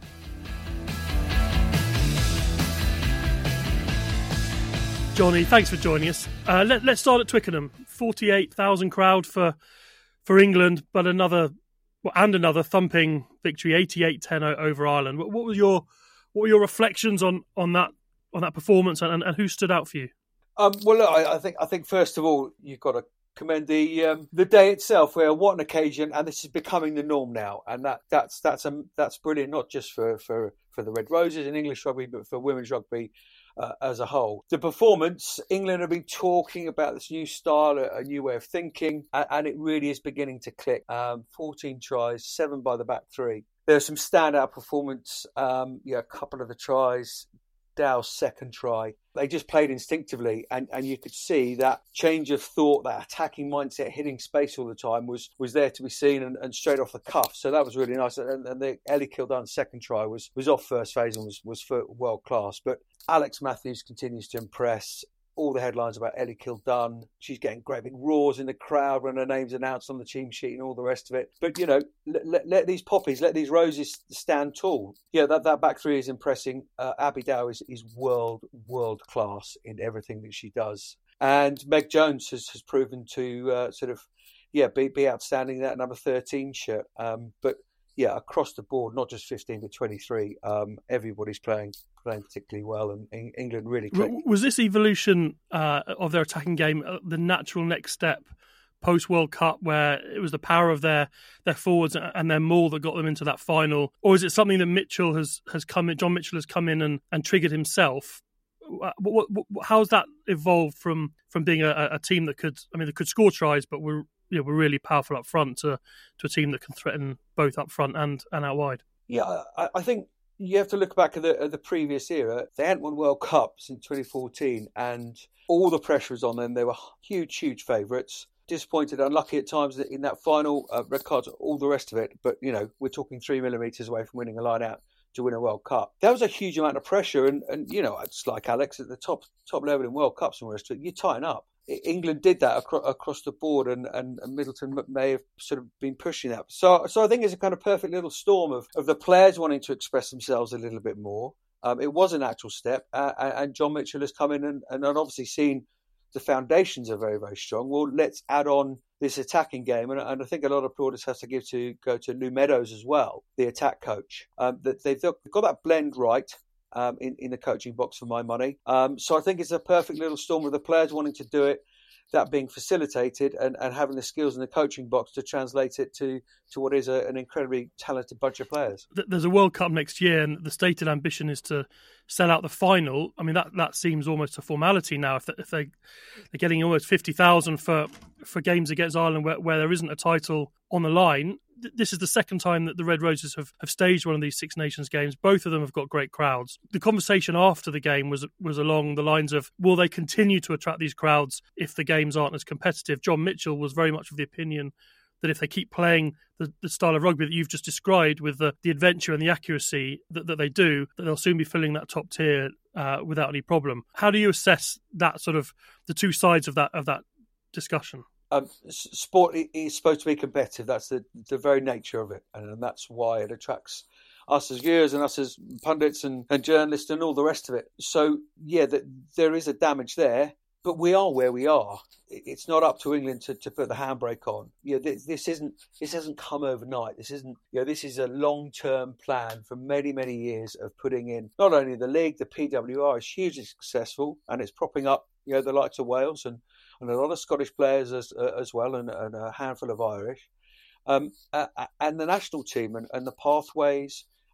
Johnny, thanks for joining us. Uh, let, let's start at Twickenham. forty-eight thousand crowd for for England, but another well, and another thumping victory, eighty-eight ten over Ireland. What, what were your what were your reflections on, on that on that performance, and, and who stood out for you? Um, well, look, I, I think I think first of all you've got to commend the um, the day itself. Where what an occasion, and this is becoming the norm now, and that that's that's a, that's brilliant, not just for, for, for the Red Roses in English rugby, but for women's rugby uh, as a whole. The performance, England have been talking about this new style, a, a new way of thinking, and, and it really is beginning to click. Um, fourteen tries, seven by the back three. There's some standout performance. Um, yeah, a couple of the tries. Dow's second try, they just played instinctively, and, and you could see that change of thought, that attacking mindset, hitting space all the time was was there to be seen, and, and straight off the cuff. So that was really nice. And, and the Ellie Kildun's second try was was off first phase and was was world class. But Alex Matthews continues to impress. All the headlines about Ellie Kildun. She's getting great big roars in the crowd when her name's announced on the team sheet and all the rest of it. But, you know, let, let, let these poppies, let these roses stand tall. Yeah, that, that back three is impressing. Uh, Abby Dow is, is world, world class in everything that she does. And Meg Jones has, has proven to uh, sort of, yeah, be, be outstanding in that number thirteen shirt. Um, but, yeah, across the board, not just fifteen but twenty-three, um, everybody's playing playing particularly well, and England really clicked. Was this evolution uh, of their attacking game uh, the natural next step post World Cup, where it was the power of their their forwards and their maul that got them into that final, or is it something that Mitchell has has come in, John Mitchell has come in and, and triggered himself? What, what, what, how's that evolved from from being a, a team that could, I mean, that could score tries, but were you know, were really powerful up front, to to a team that can threaten both up front and, and out wide? Yeah, I, I think you have to look back at the, at the previous era. They hadn't won World Cups in twenty fourteen, and all the pressure was on them. They were huge, huge favourites. Disappointed, unlucky at times in that final, uh, red cards, all the rest of it. But, you know, we're talking three millimetres away from winning a line-out to win a World Cup. That was a huge amount of pressure. And, and you know, it's like Alex, at the top top level in World Cups and the rest of it, you tighten up. England did that acro- across the board, and, and Middleton may have sort of been pushing that. So so I think it's a kind of perfect little storm of, of the players wanting to express themselves a little bit more. Um, it was a natural step, uh, and John Mitchell has come in and, and obviously seen the foundations are very, very strong. Well, let's add on this attacking game, and, and I think a lot of plaudits has to give to go to Lou Meadows as well, the attack coach. Um, that they've got that blend right. Um, in, in the coaching box for my money. Um, so I think it's a perfect little storm with the players wanting to do it, that being facilitated, and, and having the skills in the coaching box to translate it to, to what is a, an incredibly talented bunch of players. There's a World Cup next year, and the stated ambition is to sell out the final. I mean, that, that seems almost a formality now. If, they, if they, they're getting almost fifty thousand for, for games against Ireland where, where there isn't a title on the line. This is the second time that the Red Roses have, have staged one of these Six Nations games. Both of them have got great crowds. The conversation after the game was was along the lines of, will they continue to attract these crowds if the games aren't as competitive? John Mitchell was very much of the opinion that if they keep playing the, the style of rugby that you've just described, with the, the adventure and the accuracy that, that they do, that they'll soon be filling that top tier uh, without any problem. How do you assess that sort of, the two sides of that of that discussion? Um, sport is supposed to be competitive. That's the, the very nature of it, and that's why it attracts us as viewers and us as pundits and, and journalists and all the rest of it. So, yeah, the, there is a damage there, but we are where we are. It's not up to England to, to put the handbrake on. You know, this, this isn't this hasn't come overnight. This isn't. You know, this is a long-term plan for many, many years of putting in not only the league, the P W R is hugely successful, and it's propping up, you know, the likes of Wales and. and a lot of Scottish players as uh, as well, and, and a handful of Irish, um, uh, and the national team, and, and the pathways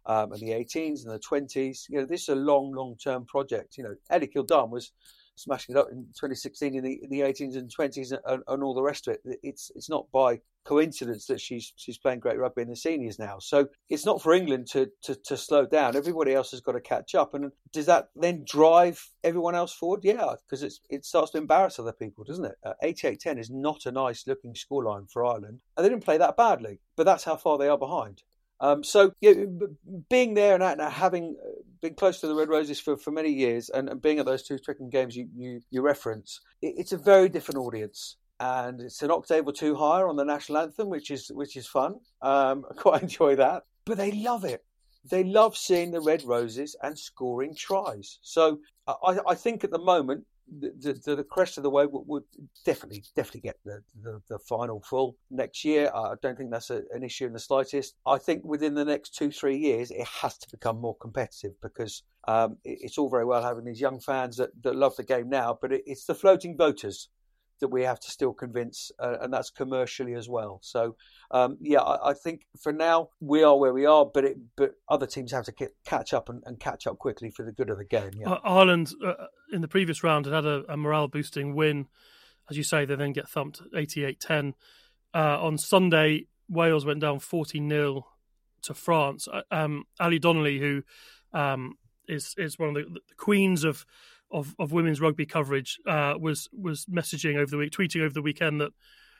um, and the eighteens and the twenties. You know, this is a long, long-term project. You know, Ellie Kildare was smashing it up in twenty sixteen in the in the eighteens and twenties and, and all the rest of it. It's it's not by coincidence that she's she's playing great rugby in the seniors now. So it's not for England to, to to slow down. Everybody else has got to catch up. And does that then drive everyone else forward? Yeah, because it's it starts to embarrass other people, doesn't it? Uh, eighty-eight ten is not a nice looking scoreline for Ireland, and they didn't play that badly. But that's how far they are behind. Um, so yeah, being there and, and having been close to the Red Roses for, for many years, and, and being at those two Twickenham games you you, you reference, it, it's a very different audience. And it's an octave or two higher on the national anthem, which is which is fun. Um, I quite enjoy that. But they love it. They love seeing the Red Roses and scoring tries. So I, I think at the moment, the, the, the crest of the wave would, would definitely definitely get the, the, the final full next year. I don't think that's a, an issue in the slightest. I think within the next two, three years, it has to become more competitive because um, it, it's all very well having these young fans that, that love the game now, but it, it's the floating voters that we have to still convince, uh, and that's commercially as well. So, um, yeah, I, I think for now we are where we are, but it, but other teams have to get, catch up and, and catch up quickly for the good of the game. Yeah. Uh, Ireland, uh, in the previous round, had had a, a morale-boosting win. As you say, they then get thumped eighty-eight ten. Uh, on Sunday, Wales went down fourteen nil to France. Um, Ali Donnelly, who um, is is one of the, the queens of Of, of women's rugby coverage, uh, was was messaging over the week, tweeting over the weekend that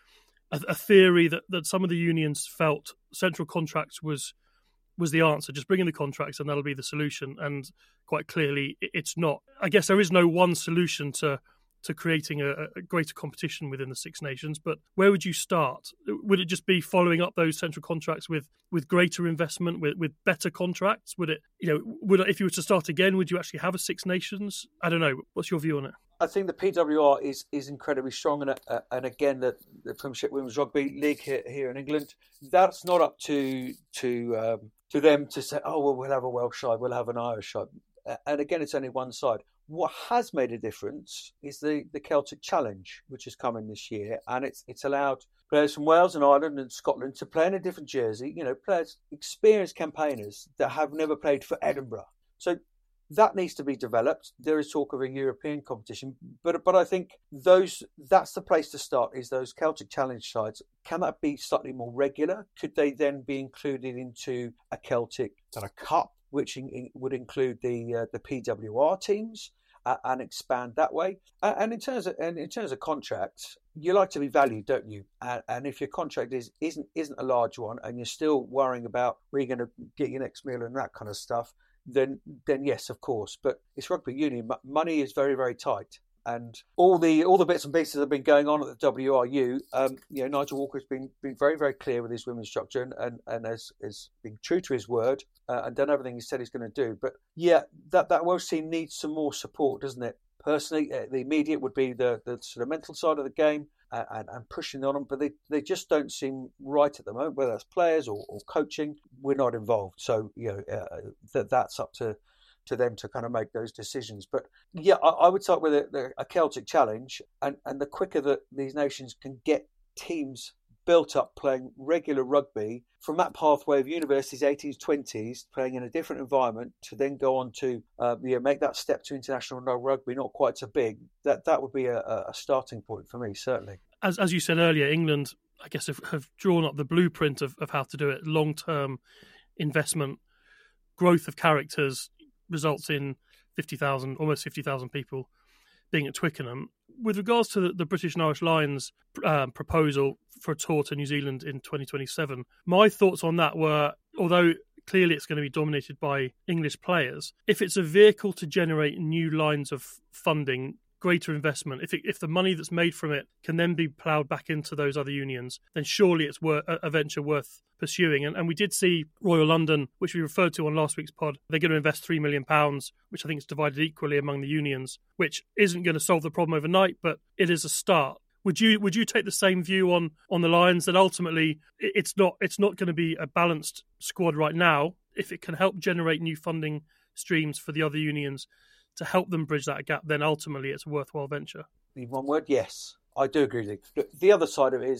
a, a theory that, that some of the unions felt central contracts was was the answer. Just bring in the contracts and that'll be the solution. And quite clearly, it's not. I guess there is no one solution to to creating a, a greater competition within the Six Nations. But where would you start? Would it just be following up those central contracts with, with greater investment, with, with better contracts? Would it, you know, would if you were to start again, would you actually have a Six Nations? I don't know. What's your view on it? I think the P W R is is incredibly strong, and uh, and again the, the Premiership Women's Rugby League here, here in England, that's not up to to um, to them to say, oh well, we'll have a Welsh side, we'll have an Irish side, and again it's only one side. What has made a difference is the, the Celtic Challenge, which is coming this year, and it's it's allowed players from Wales and Ireland and Scotland to play in a different jersey. You know, players, experienced campaigners that have never played for Edinburgh. So that needs to be developed. There is talk of a European competition, but but I think those that's the place to start. Is those Celtic Challenge sides? Can that be slightly more regular? Could they then be included into a Celtic kind of cup, which in, in, would include the uh, the P W R teams uh, and expand that way. Uh, and in terms of and in terms of contracts, you like to be valued, don't you? And, and if your contract is isn't isn't a large one, and you're still worrying about where you're going to get your next meal and that kind of stuff, then then yes, of course. But it's rugby union. Money is very very tight. And all the all the bits and pieces that have been going on at the W R U, um, you know, Nigel Walker's been been very very clear with his women's structure and and, and has, has been true to his word uh, and done everything he said he's going to do. But yeah, that that Welsh team needs some more support, doesn't it? Personally, uh, the immediate would be the the sort of mental side of the game and, and, and pushing on them, but they, they just don't seem right at the moment. Whether that's players or, or coaching, we're not involved. So you know uh, that that's up to. to them to kind of make those decisions. But yeah, I, I would start with a, a Celtic Challenge, and, and the quicker that these nations can get teams built up playing regular rugby from that pathway of universities, eighteens, twenties, playing in a different environment to then go on to uh, you know, make that step to international rugby, not quite so big, that, that would be a, a starting point for me, certainly. As as you said earlier, England, I guess, have, have drawn up the blueprint of, of how to do it. Long-term investment, growth of characters, results in fifty thousand, almost fifty thousand people being at Twickenham. With regards to the, the British and Irish Lions um, proposal for a tour to New Zealand in twenty twenty-seven, my thoughts on that were, although clearly it's going to be dominated by English players, if it's a vehicle to generate new lines of funding, greater investment, if it, if the money that's made from it can then be ploughed back into those other unions, then surely it's worth, a venture worth pursuing. And, and we did see Royal London, which we referred to on last week's pod, they're going to invest three million pounds, which I think is divided equally among the unions, which isn't going to solve the problem overnight, but it is a start. Would you would you take the same view on, on the Lions, that ultimately it's not it's not going to be a balanced squad right now? If it can help generate new funding streams for the other unions to help them bridge that gap, then ultimately it's a worthwhile venture. In one word, yes, I do agree with you. The other side of it is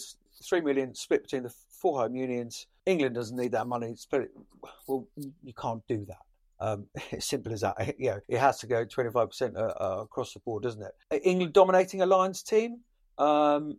three million split between the four home unions. England doesn't need that money. Split it. Well, you can't do that. Um, it's simple as that. You know, it has to go twenty-five percent uh, uh, across the board, doesn't it? England dominating a Lions team? Um,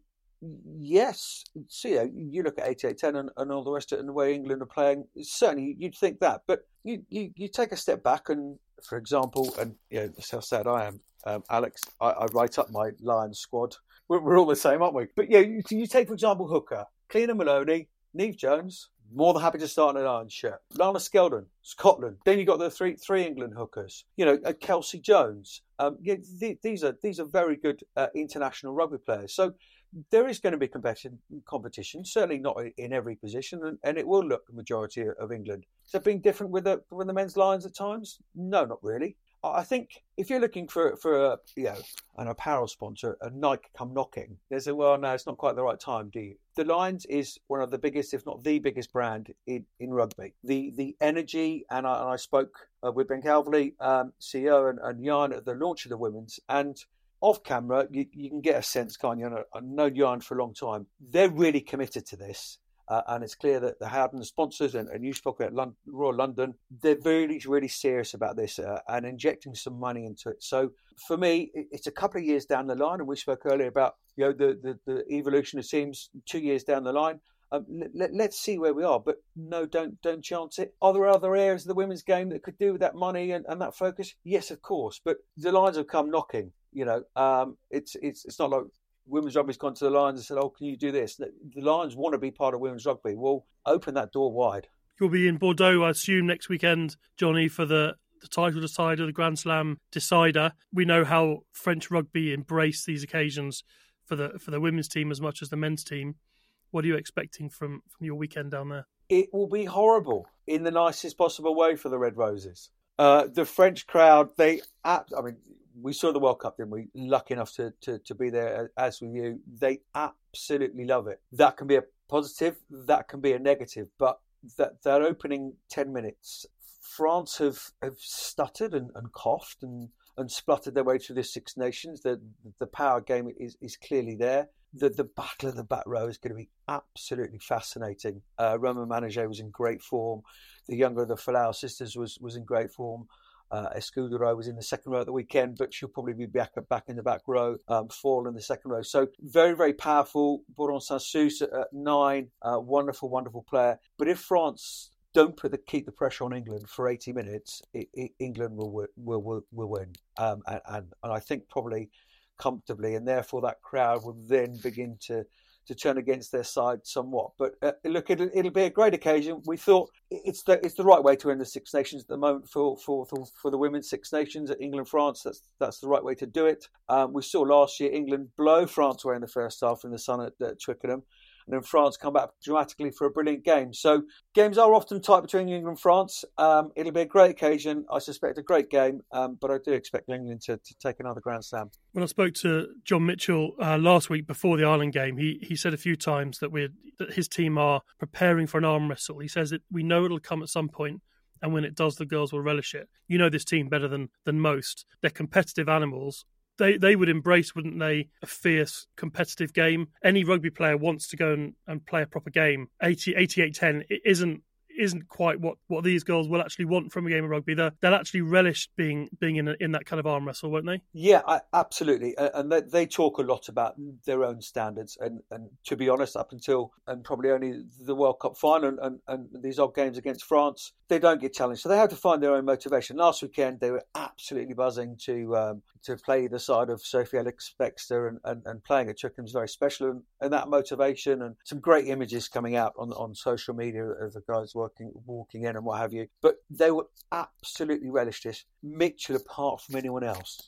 yes. So, you know, you look at eighty-eight ten and, and all the rest of it and the way England are playing, certainly you'd think that. But you, you, you take a step back and, for example, and you know, that's how sad I am, um, Alex, I, I write up my Lions squad. We're, we're all the same, aren't we? But yeah, you, you take, for example, Hooker, Cleaner Maloney, Neve Jones, more than happy to start in an Lions shirt. Lana Skeldon, Scotland. Then you got the three three England hookers. You know, uh, Kelsey Jones. Um, yeah, th- these are these are very good uh, international rugby players. So there is going to be competition, competition. Certainly not in every position, and, and it will look the majority of England. Has that been different with the with the men's Lions at times? No, not really. I think if you're looking for for a, you know, an apparel sponsor, a Nike come knocking, there's a, well, no, it's not quite the right time, do you? The Lions is one of the biggest, if not the biggest brand in, in rugby. The the energy, and I, and I spoke uh, with Ben Calverley, um, C E O, and, and Jan at the launch of the women's, and off camera, you, you can get a sense, can't you? I've known Jan for a long time. They're really committed to this. Uh, and it's clear that the Howden sponsors, and, and you spoke about London, Royal London, they're really, really serious about this uh, and injecting some money into it. So for me, it, it's a couple of years down the line, and we spoke earlier about you know the, the, the evolution of teams two years down the line. Um, let, let's see where we are, but no, don't don't chance it. Are there other areas of the women's game that could do with that money and, and that focus? Yes, of course, but the Lions have come knocking. You know, um, it's it's it's not like women's rugby's gone to the Lions and said, oh, can you do this? The Lions want to be part of women's rugby. Well, open that door wide. You'll be in Bordeaux, I assume, next weekend, Johnny, for the, the title decider, the Grand Slam decider. We know how French rugby embrace these occasions for the for the women's team as much as the men's team. What are you expecting from, from your weekend down there? It will be horrible in the nicest possible way for the Red Roses. Uh, the French crowd, they, I mean, we saw the World Cup, didn't we? Lucky enough to, to, to be there as with you. They absolutely love it. That can be a positive, that can be a negative, but that, that opening ten minutes, France have, have stuttered and, and coughed and, and spluttered their way through the Six Nations. The the power game is, is clearly there. The the battle of the back row is going to be absolutely fascinating. Uh, Romain Manager was in great form. The younger of the Folau sisters was, was in great form. Uh, Escudero was in the second row at the weekend, but she'll probably be back back in the back row, um, fall in the second row. So very, very powerful. Bourdon Saint-Sus at, at nine, uh, wonderful, wonderful player. But if France don't put the, keep the pressure on England for eighty minutes, it, it, England will will will, will win, um, and, and and I think probably comfortably, and therefore that crowd will then begin to. to turn against their side somewhat. But uh, look, it'll, it'll be a great occasion. We thought it's the it's the right way to end the Six Nations at the moment for for for, for the women's Six Nations at England France. That's that's the right way to do it. Um, we saw last year England blow France away in the first half in the sun at, at Twickenham. And then France come back dramatically for a brilliant game. So games are often tight between England and France. Um, it'll be a great occasion. I suspect a great game, um, but I do expect England to, to take another Grand Slam. When I spoke to John Mitchell uh, last week before the Ireland game, he he said a few times that we that his team are preparing for an arm wrestle. He says that we know it'll come at some point, and when it does, the girls will relish it. You know this team better than than most. They're competitive animals. They they would embrace, wouldn't they, a fierce, competitive game. Any rugby player wants to go and, and play a proper game. eighty, eighty-eight ten, it isn't isn't quite what, what these girls will actually want from a game of rugby. They'll, they'll actually relish being being in a, in that kind of arm wrestle, won't they? Yeah, I, absolutely. And they, they talk a lot about their own standards. And, and to be honest, up until and probably only the World Cup final and, and, and these odd games against France, they don't get challenged. So they have to find their own motivation. Last weekend, they were absolutely buzzing to um, to play the side of Sophie Ellis-Bextor, and, and, and playing at Twickenham's very special. And, and that motivation, and some great images coming out on, on social media of the guys working, walking in and what have you. But they were absolutely relished this. Mitchell, apart from anyone else,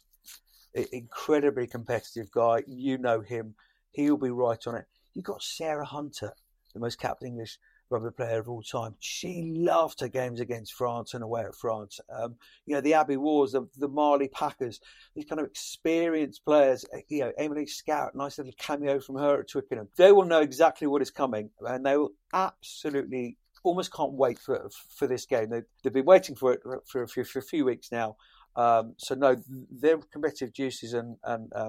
incredibly competitive guy. You know him. He'll be right on it. You've got Sarah Hunter, the most capped English rugby player of all time. She loved her games against France and away at France. Um, you know, the Abbey Wars, the, the Marley Packers, these kind of experienced players. You know, Emily Scout, nice little cameo from her at Twickenham. They will know exactly what is coming, and they will absolutely almost can't wait for for this game. They, they've been waiting for it for, for, for a few weeks now. Um, so no, their competitive juices and and um,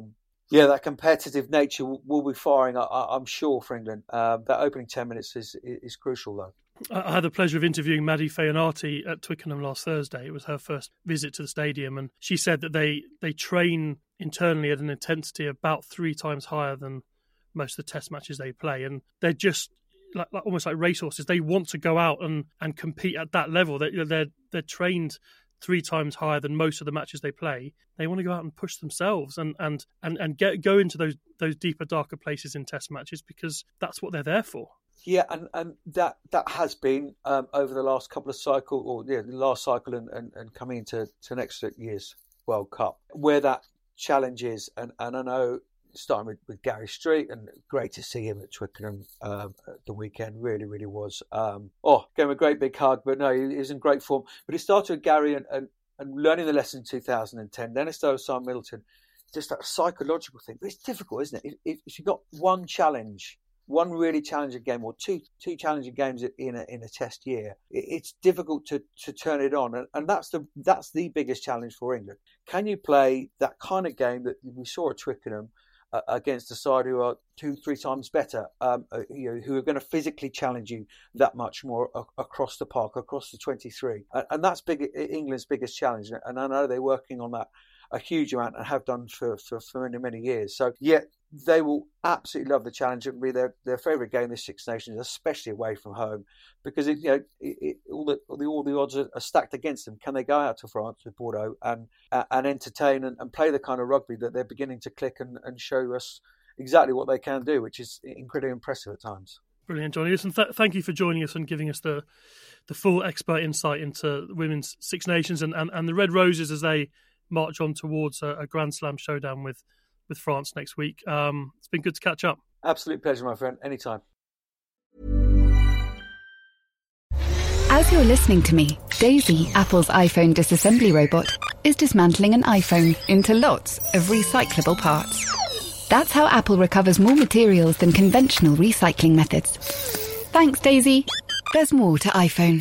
Yeah, that competitive nature will, will be firing, I, I'm sure, for England. Uh, that opening ten minutes is, is crucial, though. I had the pleasure of interviewing Maddie Feonati at Twickenham last Thursday. It was her first visit to the stadium, and she said that they, they train internally at an intensity about three times higher than most of the test matches they play, and they're just like, like almost like racehorses. They want to go out and, and compete at that level. They, they're they're trained three times higher than most of the matches they play. They want to go out and push themselves and and and, and get go into those those deeper, darker places in test matches, because that's what they're there for. Yeah, and, and that that has been um, over the last couple of cycles, or yeah, the last cycle and, and, and coming into to next year's World Cup, where that challenge is. And, and I know, starting with, with Gary Street, and great to see him at Twickenham um, at the weekend, really, really was. Um, oh, gave him a great big hug, but no, he, he's in great form. But it started with Gary and, and, and learning the lesson in two thousand ten. Then it started with Simon Middleton. Just that psychological thing. But it's difficult, isn't it? If, if you've got one challenge, one really challenging game, or two two challenging games in a in a test year, it, it's difficult to, to turn it on, and, and that's the that's the biggest challenge for England. Can you play that kind of game that we saw at Twickenham uh, against a side who are two three times better, um, uh, you know, who are going to physically challenge you that much more uh, across the park, across the twenty-three, and, and that's big England's biggest challenge. And I know they're working on that a huge amount and have done for, for, for many, many years. So, yeah, they will absolutely love the challenge. It will be their, their favourite game, this Six Nations, especially away from home, because it, you know it, it, all the all the all the odds are, are stacked against them. Can they go out to France with Bordeaux and uh, and entertain and, and play the kind of rugby that they're beginning to click and, and show us exactly what they can do, which is incredibly impressive at times. Brilliant, Johnny. Listen, th- thank you for joining us and giving us the the full expert insight into women's Six Nations and, and, and the Red Roses as they march on towards a, a Grand Slam showdown with, with France next week. Um, it's been good to catch up. Absolute pleasure, my friend. Anytime. As you're listening to me, Daisy, Apple's iPhone disassembly robot, is dismantling an iPhone into lots of recyclable parts. That's how Apple recovers more materials than conventional recycling methods. Thanks, Daisy. There's more to iPhone.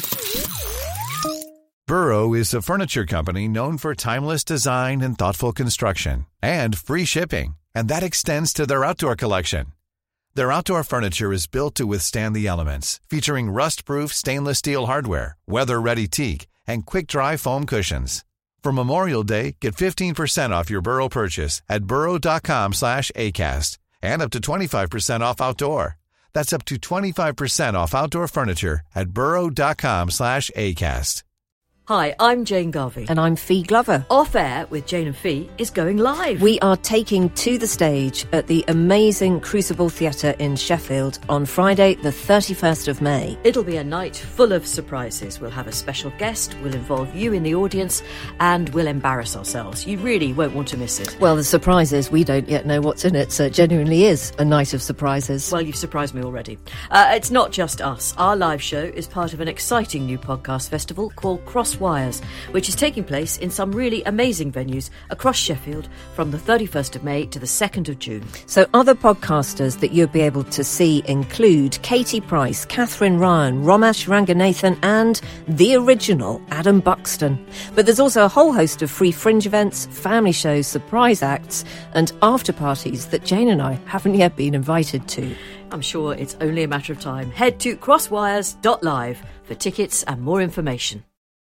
Burrow is a furniture company known for timeless design and thoughtful construction, and free shipping, and that extends to their outdoor collection. Their outdoor furniture is built to withstand the elements, featuring rust-proof stainless steel hardware, weather-ready teak, and quick-dry foam cushions. For Memorial Day, get fifteen percent off your Burrow purchase at burrow.com slash ACAST, and up to twenty-five percent off outdoor. That's up to twenty-five percent off outdoor furniture at burrow.com slash ACAST. Hi, I'm Jane Garvey. And I'm Fee Glover. Off Air with Jane and Fee is going live. We are taking to the stage at the amazing Crucible Theatre in Sheffield on Friday, the thirty-first of May. It'll be a night full of surprises. We'll have a special guest, we'll involve you in the audience, and we'll embarrass ourselves. You really won't want to miss it. Well, the surprise is we don't yet know what's in it, so it genuinely is a night of surprises. Well, you've surprised me already. Uh, it's not just us. Our live show is part of an exciting new podcast festival called Cross Wires, which is taking place in some really amazing venues across Sheffield from the thirty-first of May to the second of June. So other podcasters that you'll be able to see include Katie Price, Catherine Ryan, Romesh Ranganathan and the original Adam Buxton. But there's also a whole host of free fringe events, family shows, surprise acts and after parties that Jane and I haven't yet been invited to. I'm sure it's only a matter of time. Head to crosswires dot live for tickets and more information.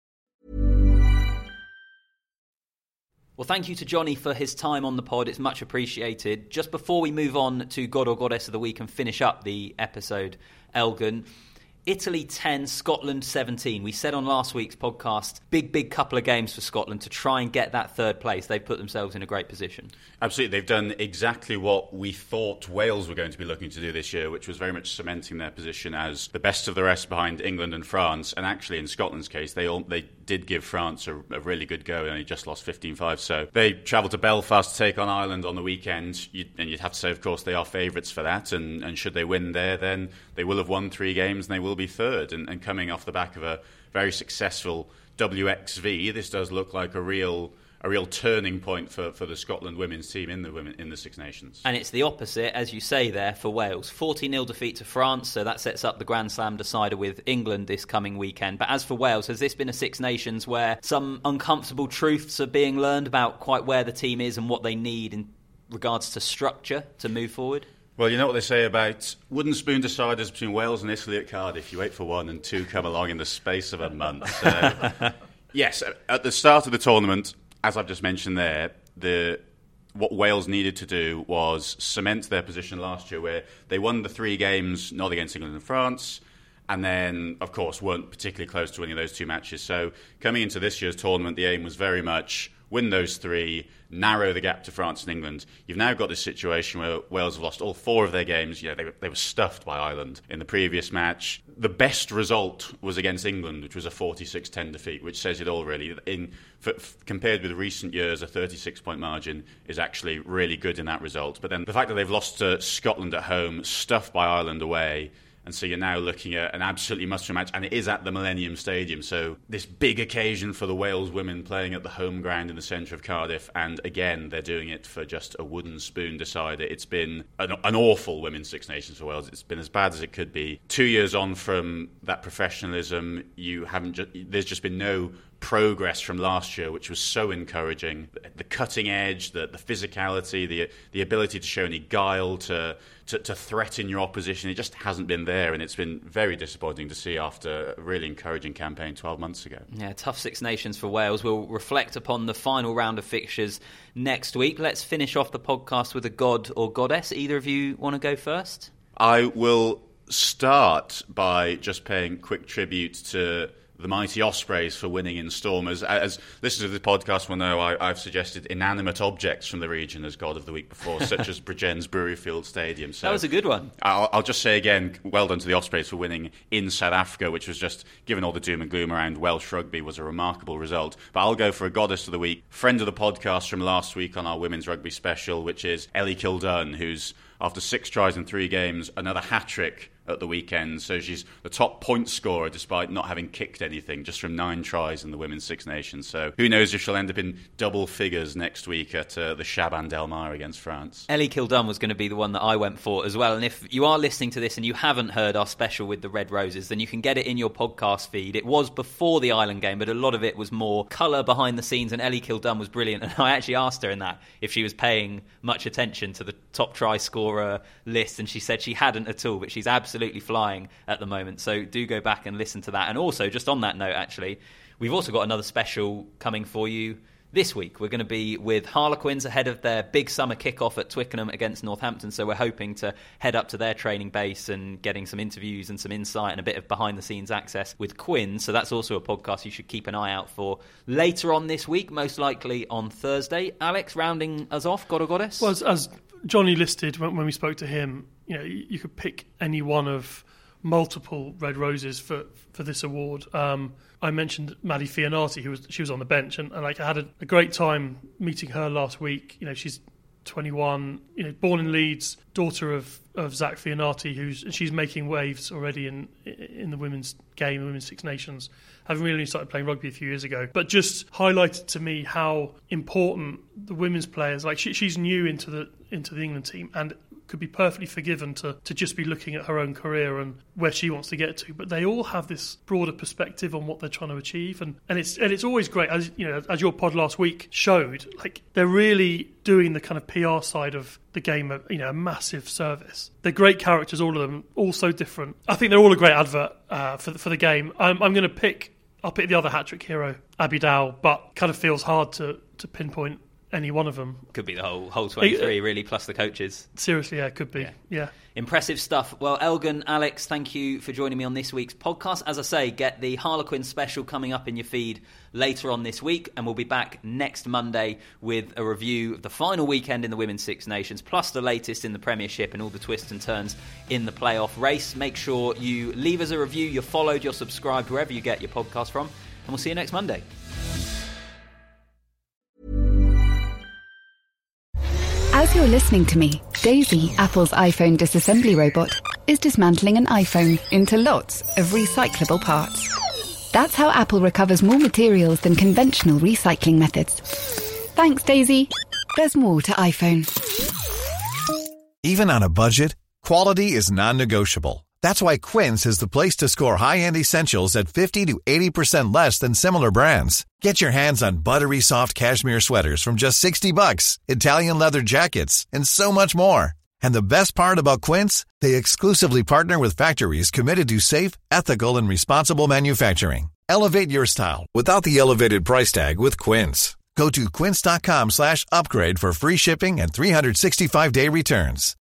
Well, thank you to Johnny for his time on the pod. It's much appreciated. Just before we move on to God or Goddess of the Week and finish up the episode, Elgin, Italy ten, Scotland seventeen. We said on last week's podcast, big, big couple of games for Scotland to try and get that third place. They've put themselves in a great position. Absolutely. They've done exactly what we thought Wales were going to be looking to do this year, which was very much cementing their position as the best of the rest behind England and France. And actually, in Scotland's case, they all, they did give France a, a really good go and only just lost fifteen five. So they travelled to Belfast to take on Ireland on the weekend. You'd, and you'd have to say, of course, they are favourites for that. And, and should they win there, then they will have won three games and they will be third. And, and coming off the back of a very successful W X V, this does look like a real a real turning point for, for the Scotland women's team in the women in the Six Nations. And it's the opposite, as you say there, for Wales. forty nil defeat to France, so that sets up the Grand Slam decider with England this coming weekend. But as for Wales, has this been a Six Nations where some uncomfortable truths are being learned about quite where the team is and what they need in regards to structure to move forward? Well, you know what they say about wooden spoon deciders between Wales and Italy at Cardiff. You wait for one and two come along in the space of a month. So, yes, at the start of the tournament, as I've just mentioned there, the what Wales needed to do was cement their position last year, where they won the three games, not against England and France, and then, of course, weren't particularly close to winning those two matches. So coming into this year's tournament, the aim was very much win those three, narrow the gap to France and England. You've now got this situation where Wales have lost all four of their games. You know, they, they were stuffed by Ireland in the previous match. The best result was against England, which was a forty-six ten defeat, which says it all, really. In for, f- compared with recent years, a thirty-six point margin is actually really good in that result. But then the fact that they've lost to Scotland at home, stuffed by Ireland away, and so you're now looking at an absolutely must-win match, and it is at the Millennium Stadium. So this big occasion for the Wales women playing at the home ground in the centre of Cardiff, and again, they're doing it for just a wooden spoon decider. It's been an, an awful Women's Six Nations for Wales. It's been as bad as it could be. Two years on from that professionalism, you haven't. Ju- there's just been no progress from last year, which was so encouraging. The cutting edge, the, the physicality, the the ability to show any guile, to, to to threaten your opposition, it just hasn't been there, and it's been very disappointing to see after a really encouraging campaign twelve months ago. Yeah, tough Six Nations for Wales. We'll reflect upon the final round of fixtures next week. Let's finish off the podcast with a god or goddess. Either of you want to go first? I will start by just paying quick tribute to the mighty Ospreys for winning in Storm. As, as listeners of the podcast will know, I, I've suggested inanimate objects from the region as God of the Week before, such as Bridgends Breweryfield Stadium. So that was a good one. I'll, I'll just say again, well done to the Ospreys for winning in South Africa, which was just, given all the doom and gloom around Welsh rugby, was a remarkable result. But I'll go for a Goddess of the Week, friend of the podcast from last week on our Women's Rugby special, which is Ellie Kildunn, who's, after six tries in three games, another hat-trick at the weekend. So she's the top point scorer despite not having kicked anything, just from nine tries in the Women's Six Nations. So who knows if she'll end up in double figures next week at uh, the Chaban Del Mar against France. Ellie Kildunn was going to be the one that I went for as well. And if you are listening to this and you haven't heard our special with the Red Roses, then you can get it in your podcast feed. It was before the Ireland game, but a lot of it was more colour behind the scenes, and Ellie Kildunn was brilliant. And I actually asked her in that if she was paying much attention to the top try scorer list, and she said she hadn't at all, but she's absolutely flying at the moment. So do go back and listen to that. And also, just on that note, actually, we've also got another special coming for you this week. We're going to be with Harlequins ahead of their big summer kickoff at Twickenham against Northampton. So we're hoping to head up to their training base and getting some interviews and some insight and a bit of behind the scenes access with Quinn. So that's also a podcast you should keep an eye out for later on this week, most likely on Thursday. Alex, rounding us off, God or Goddess? Well, as, as Johnny listed when, when we spoke to him, you know, you, you could pick any one of multiple Red Roses for for this award. Um, I mentioned Maddie Fianati, who was she was on the bench, and, and like I had a, a great time meeting her last week. You know, she's twenty-one, you know, born in Leeds, daughter of, of Zach Fianati, who's she's making waves already in in the women's game, the Women's Six Nations, having really started playing rugby a few years ago. But just highlighted to me how important the women's players, like she, she's new into the into the England team, and could be perfectly forgiven to, to just be looking at her own career and where she wants to get to. But they all have this broader perspective on what they're trying to achieve, and, and it's and it's always great, as you know, as your pod last week showed. Like they're really doing the kind of P R side of the game, a, you know, a massive service. They're great characters, all of them, all so different. I think they're all a great advert uh, for the, for the game. I'm, I'm going to pick. I'll pick the other hat-trick hero, Abby Dow, but kind of feels hard to to pinpoint any one of them. Could be the whole whole twenty-three, really, plus the coaches. Seriously, yeah, could be. Yeah. yeah. Impressive stuff. Well, Elgin, Alex, thank you for joining me on this week's podcast. As I say, get the Harlequin special coming up in your feed later on this week, and we'll be back next Monday with a review of the final weekend in the Women's Six Nations, plus the latest in the Premiership and all the twists and turns in the playoff race. Make sure you leave us a review, you're followed, you're subscribed, wherever you get your podcast from, and we'll see you next Monday. As you're listening to me, Daisy, Apple's iPhone disassembly robot, is dismantling an iPhone into lots of recyclable parts. That's how Apple recovers more materials than conventional recycling methods. Thanks, Daisy. There's more to iPhone. Even on a budget, quality is non-negotiable. That's why Quince is the place to score high-end essentials at fifty to eighty percent less than similar brands. Get your hands on buttery soft cashmere sweaters from just sixty bucks, Italian leather jackets, and so much more. And the best part about Quince, they exclusively partner with factories committed to safe, ethical, and responsible manufacturing. Elevate your style without the elevated price tag with Quince. Go to quince.com slash upgrade for free shipping and three sixty-five day returns.